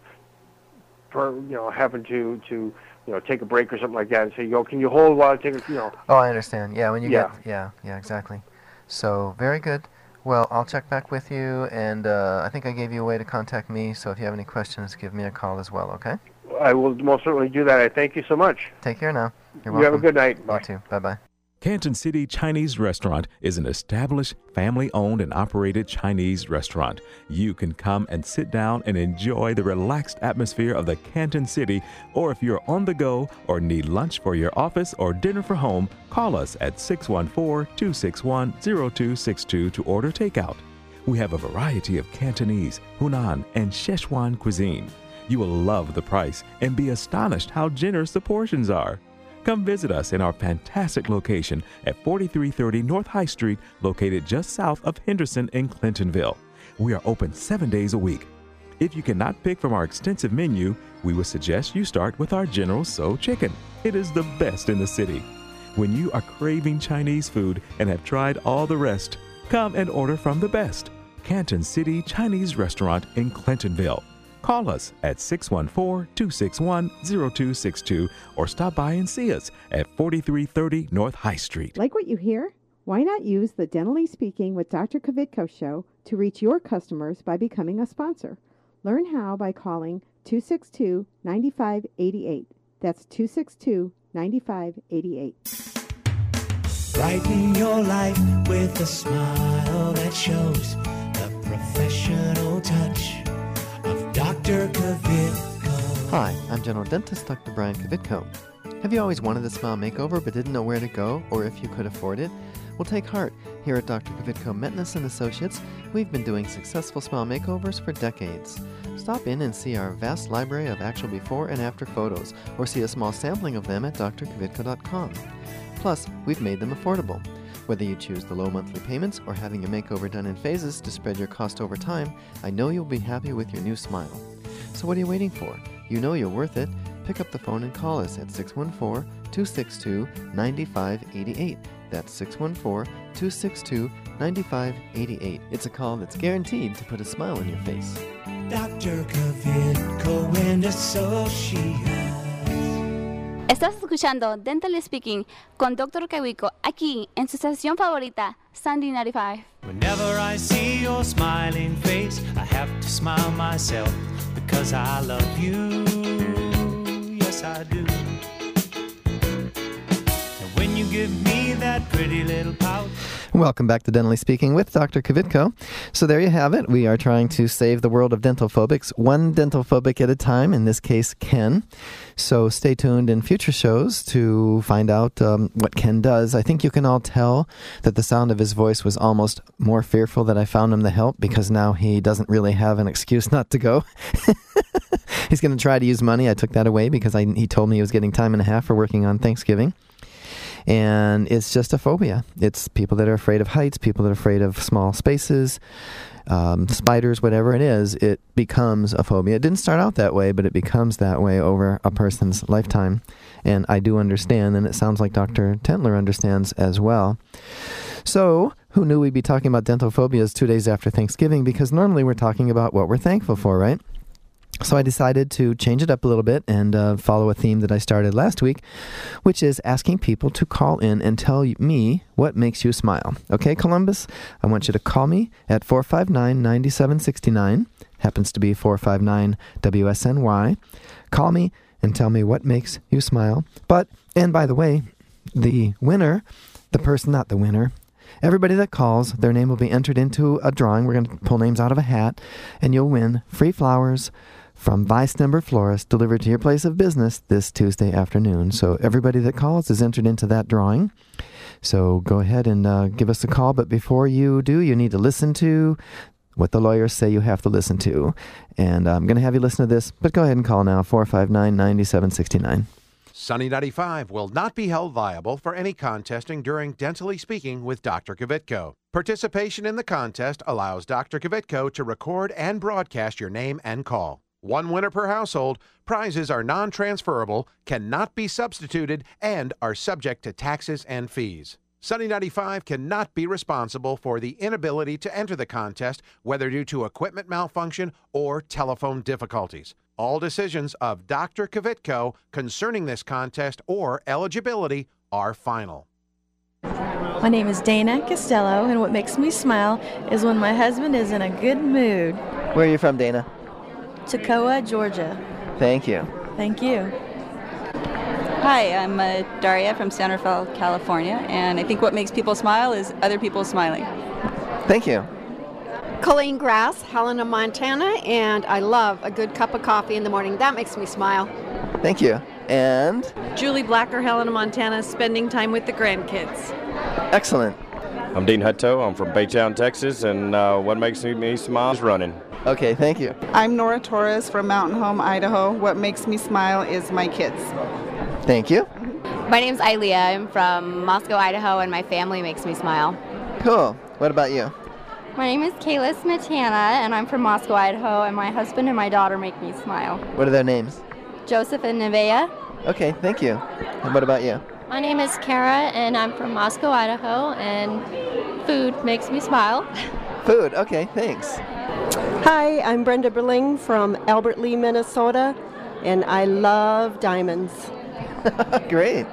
having to take a break or something like that, and say, can you hold while I take a Oh, I understand. Yeah, when you get exactly. So very good. Well, I'll check back with you, and I think I gave you a way to contact me, so if you have any questions, give me a call as well, okay? I will most certainly do that. I thank you so much. Take care now. You're welcome. You have a good night. Bye. You too. Bye-bye. Canton City Chinese Restaurant is an established, family-owned and operated Chinese restaurant. You can come and sit down and enjoy the relaxed atmosphere of the Canton City, or if you're on the go or need lunch for your office or dinner for home, call us at 614-261-0262 to order takeout. We have a variety of Cantonese, Hunan, and Szechuan cuisine. You will love the price and be astonished how generous the portions are. Come visit us in our fantastic location at 4330 North High Street, located just south of Henderson in Clintonville. We are open 7 days a week. If you cannot pick from our extensive menu, we would suggest you start with our General Tso chicken. It is the best in the city. When you are craving Chinese food and have tried all the rest, come and order from the best. Canton City Chinese Restaurant in Clintonville. Call us at 614-261-0262 or stop by and see us at 4330 North High Street. Like what you hear? Why not use the Dentally Speaking with Dr. Kvitko show to reach your customers by becoming a sponsor? Learn how by calling 262-9588. That's 262-9588. Brighten your life with a smile that shows the professional touch of Dr. Kvitko. Hi, I'm General Dentist Dr. Brian Kvitko. Have you always wanted a smile makeover but didn't know where to go or if you could afford it? Well, take heart. Here at Dr. Kvitko Metness & Associates, we've been doing successful smile makeovers for decades. Stop in and see our vast library of actual before and after photos, or see a small sampling of them at drkvitko.com. Plus, we've made them affordable. Whether you choose the low monthly payments or having your makeover done in phases to spread your cost over time, I know you'll be happy with your new smile. So what are you waiting for? You know you're worth it. Pick up the phone and call us at 614-262-9588. That's 614-262-9588. It's a call that's guaranteed to put a smile on your face. Dr. Kvitko and Associates. Estás escuchando Dentally Speaking con Dr. Kvitko aquí en su estación favorita, Sunday 95. Whenever I see your smiling face, I have to smile myself because I love you. Yes, I do. And when you give me that pretty little pout. Welcome back to Dentally Speaking with Dr. Kvitko. So there you have it. We are trying to save the world of dental phobics, one dental phobic at a time, in this case, Ken. So stay tuned in future shows to find out what Ken does. I think you can all tell that the sound of his voice was almost more fearful that I found him the help, because now he doesn't really have an excuse not to go. He's going to try to use money. I took that away because he told me he was getting time and a half for working on Thanksgiving. And it's just a phobia. It's people that are afraid of heights, people that are afraid of small spaces, spiders, whatever it is, it becomes a phobia. It didn't start out that way, but it becomes that way over a person's lifetime. And I do understand, and it sounds like Dr. Tentler understands as well. So, who knew we'd be talking about dental phobias 2 days after Thanksgiving? Because normally we're talking about what we're thankful for, right? So I decided to change it up a little bit and follow a theme that I started last week, which is asking people to call in and tell me what makes you smile. Okay, Columbus, I want you to call me at 459-9769. Happens to be 459 WSNY. Call me and tell me what makes you smile. And by the way, the winner, not the winner, everybody that calls, their name will be entered into a drawing. We're going to pull names out of a hat, and you'll win free flowers from Weisnumber Florist, delivered to your place of business this Tuesday afternoon. So everybody that calls is entered into that drawing. So go ahead and give us a call. But before you do, you need to listen to what the lawyers say you have to listen to. And I'm going to have you listen to this, but go ahead and call now, 459-9769. Sunny 95 will not be held liable for any contesting during Dentally Speaking with Dr. Kvitko. Participation in the contest allows Dr. Kvitko to record and broadcast your name and call. One winner per household. Prizes are non-transferable, cannot be substituted, and are subject to taxes and fees. Sunny 95 cannot be responsible for the inability to enter the contest, whether due to equipment malfunction or telephone difficulties. All decisions of Dr. Kvitko concerning this contest or eligibility are final. My name is Dana Costello, and what makes me smile is when my husband is in a good mood. Where are you from, Dana? Toccoa, Georgia. Thank you. Thank you. Hi, I'm Daria from San Rafael, California, and I think what makes people smile is other people smiling. Thank you. Colleen Grass, Helena, Montana, and I love a good cup of coffee in the morning. That makes me smile. Thank you. And? Julie Blacker, Helena, Montana, spending time with the grandkids. Excellent. I'm Dean Hutto. I'm from Baytown, Texas, and what makes me smile is running. Okay, thank you. I'm Nora Torres from Mountain Home, Idaho. What makes me smile is my kids. Thank you. My name's Ilea. I'm from Moscow, Idaho, and my family makes me smile. Cool. What about you? My name is Kayla Smetana, and I'm from Moscow, Idaho, and my husband and my daughter make me smile. What are their names? Joseph and Nevaeh. Okay, thank you. And what about you? My name is Kara, and I'm from Moscow, Idaho, and food makes me smile. Food. Okay, thanks. Hi, I'm Brenda Berling from Albert Lee, Minnesota, and I love diamonds. Great.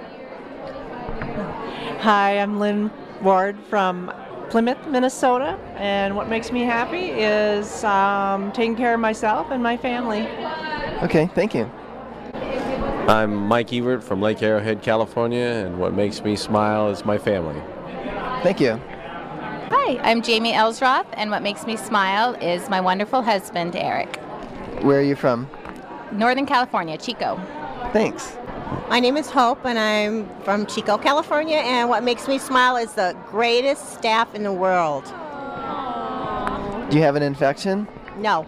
Hi, I'm Lynn Ward from Plymouth, Minnesota, and what makes me happy is taking care of myself and my family. Okay, thank you. I'm Mike Evert from Lake Arrowhead, California, and what makes me smile is my family. Thank you. Hi, I'm Jamie Elsroth, and what makes me smile is my wonderful husband, Eric. Where are you from? Northern California, Chico. Thanks. My name is Hope, and I'm from Chico, California, and what makes me smile is the greatest staff in the world. Do you have an infection? No.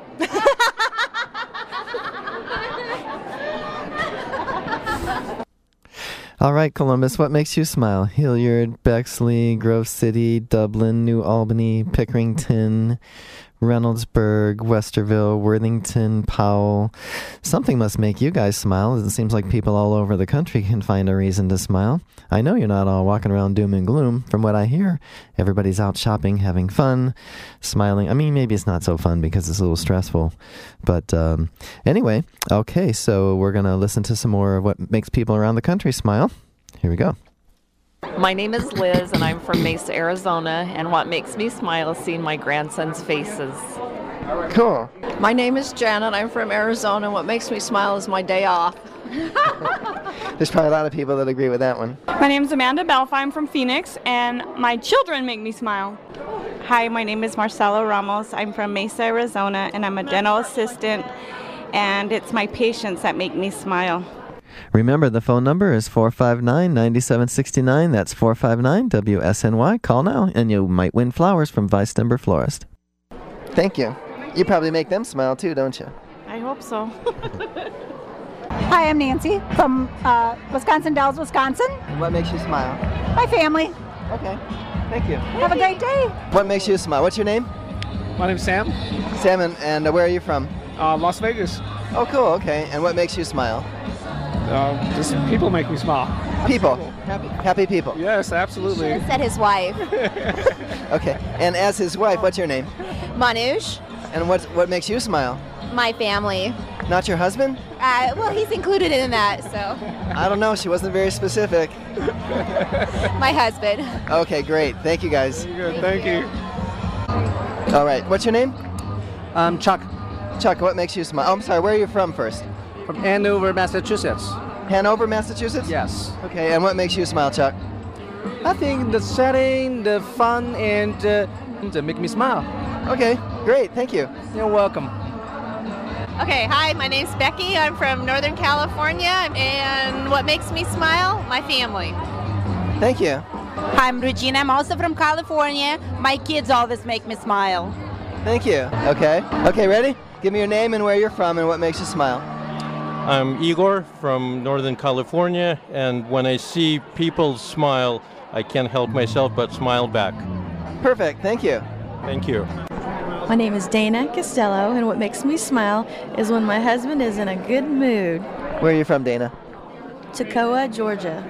All right, Columbus, what makes you smile? Hilliard, Bexley, Grove City, Dublin, New Albany, Pickerington, Reynoldsburg, Westerville, Worthington, Powell. Something must make you guys smile. It seems like people all over the country can find a reason to smile. I know you're not all walking around doom and gloom. From what I hear, everybody's out shopping, having fun, smiling. I mean, maybe it's not so fun because it's a little stressful. But anyway, okay, so we're going to listen to some more of what makes people around the country smile. Here we go. My name is Liz, and I'm from Mesa, Arizona, and what makes me smile is seeing my grandsons' faces. Cool. My name is Janet. I'm from Arizona, and what makes me smile is my day off. There's probably a lot of people that agree with that one. My name is Amanda Belfi. I'm from Phoenix, and my children make me smile. Hi, my name is Marcelo Ramos. I'm from Mesa, Arizona, and I'm a dental assistant, and it's my patients that make me smile. Remember, the phone number is 459-9769. That's 459-WSNY. Call now, and you might win flowers from Vice Timber Florist. Thank you. You probably make them smile, too, don't you? I hope so. Hi, I'm Nancy from Wisconsin Dells, Wisconsin. And what makes you smile? My family. Okay. Thank you. Have a great day. What makes you smile? What's your name? My name's Sam. Sam, and where are you from? Las Vegas. Oh, cool. Okay. And what makes you smile? Just people make me smile. People. Happy people. Yes, absolutely. He said his wife. Okay. And as his wife, what's your name? Manush. And what makes you smile? My family. Not your husband? Well, he's included in that, so. I don't know. She wasn't very specific. My husband. Okay, great. Thank you, guys. Good. Thank you. All right. What's your name? Chuck. Chuck, what makes you smile? Oh, I'm sorry. Where are you from first? From Hanover, Massachusetts. Hanover, Massachusetts? Yes. Okay, and what makes you smile, Chuck? I think the setting, the fun, and to make me smile. Okay, great. Thank you. You're welcome. Okay, hi, my name's Becky. I'm from Northern California, and what makes me smile? My family. Thank you. Hi, I'm Regina. I'm also from California. My kids always make me smile. Thank you. Okay. Okay, ready? Give me your name and where you're from and what makes you smile. I'm Igor from Northern California, and when I see people smile, I can't help myself but smile back. Perfect. Thank you. Thank you. My name is Dana Costello, and what makes me smile is when my husband is in a good mood. Where are you from, Dana? Toccoa, Georgia.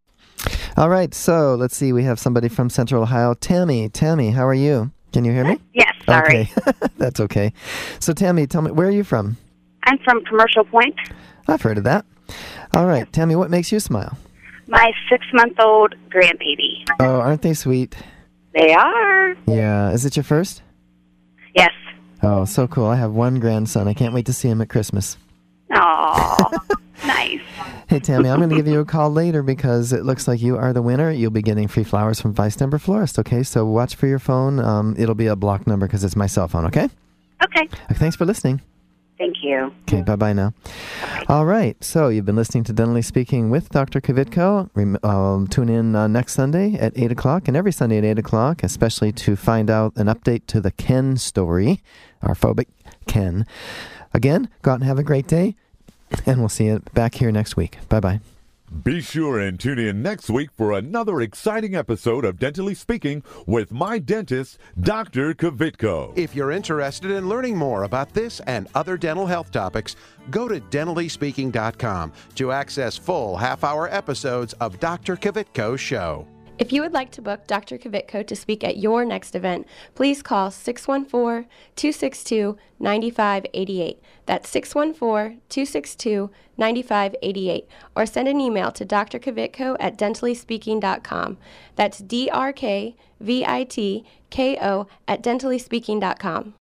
All right, so let's see. We have somebody from Central Ohio. Tammy, how are you? Can you hear me? Yes, sorry. Okay, that's okay. So Tammy, tell me, where are you from? I'm from Commercial Point. I've heard of that. All right, Tammy, what makes you smile? My 6-month-old grandbaby. Oh, aren't they sweet? They are. Yeah. Is it your first? Yes. Oh, so cool. I have one grandson. I can't wait to see him at Christmas. Oh, nice. Hey, Tammy, I'm going to give you a call later because it looks like you are the winner. You'll be getting free flowers from Vice Timber Florist, okay? So watch for your phone. It'll be a blocked number because it's my cell phone, okay? Okay. Thanks for listening. Thank you. Okay, bye-bye now. All right, so you've been listening to Dentally Speaking with Dr. Kvitko. Tune in next Sunday at 8 o'clock and every Sunday at 8 o'clock, especially to find out an update to the Ken story, our phobic Ken. Again, go out and have a great day, and we'll see you back here next week. Bye-bye. Be sure and tune in next week for another exciting episode of Dentally Speaking with my dentist, Dr. Kvitko. If you're interested in learning more about this and other dental health topics, go to DentallySpeaking.com to access full half-hour episodes of Dr. Kvitko's show. If you would like to book Dr. Kvitko to speak at your next event, please call 614-262-9588. That's 614-262-9588. Or send an email to drkvitko@dentalyspeaking.com. That's DRKVITKO@dentalyspeaking.com.